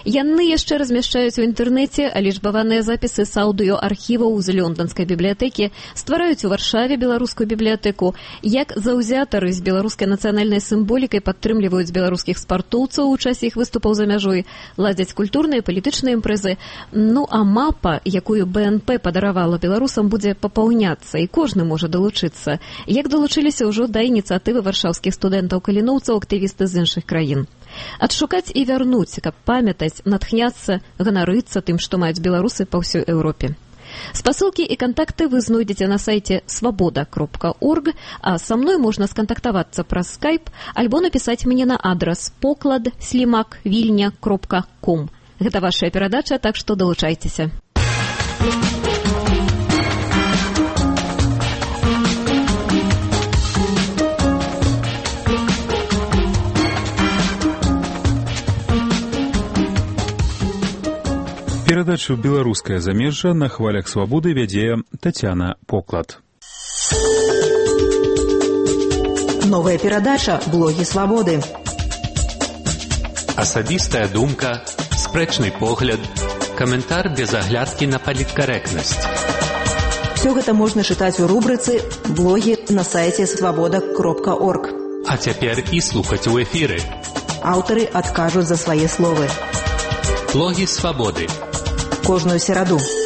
Яны яшчэ размяшчаюць у інтэрнэце лічбаваныя запісы з аўдыёархіваў з лёнданскай бібліятэкі, ствараюць у Варшаве беларускую бібліятэку, як заўзятары з беларускай нацыянальнай сімволікай падтрымліваюць беларускіх спартоўцаў у часе іх выступаў за мяжой, ладзяць культурныя і палітычныя імпрэзы. Ну а мапа, якую БНП падаравала беларусам, будзе папаўняцца, і кожны можа далучыцца. Як далучыліся ўжо да ініцыятывы варшаўскіх студэнтаў-каліноўцаў актывісты з іншых краін. Адшукаць і вярнуць, каб памятаць, натхняцца, ганарыцца тым, што маюць беларусы па ўсёй Еўропе. Спасылкі і кантакты вы знойдзеце на сайце свабода.орг, а са мной можна скантактавацца праз скайп альбо напісаць мне на адрас poklad@vilnia.com. Гэта вашая перадача, так што далучайцеся. Перадачу «Беларускае замежжа» на хвалях свабоды вядзе Тацяна Поклад. Новая перадача «Блогі свабоды». Асабістая думка, спрэчны погляд, каментар без аглядкі на паліткарэктнасць. Все гэта можна чытаць у рубрыцы «Блогі» на сайце свабода.орг. А цяпер і слухаць у эфіры. Аўтары адкажуць за свае словы. Блогі свабоды. Кожную сераду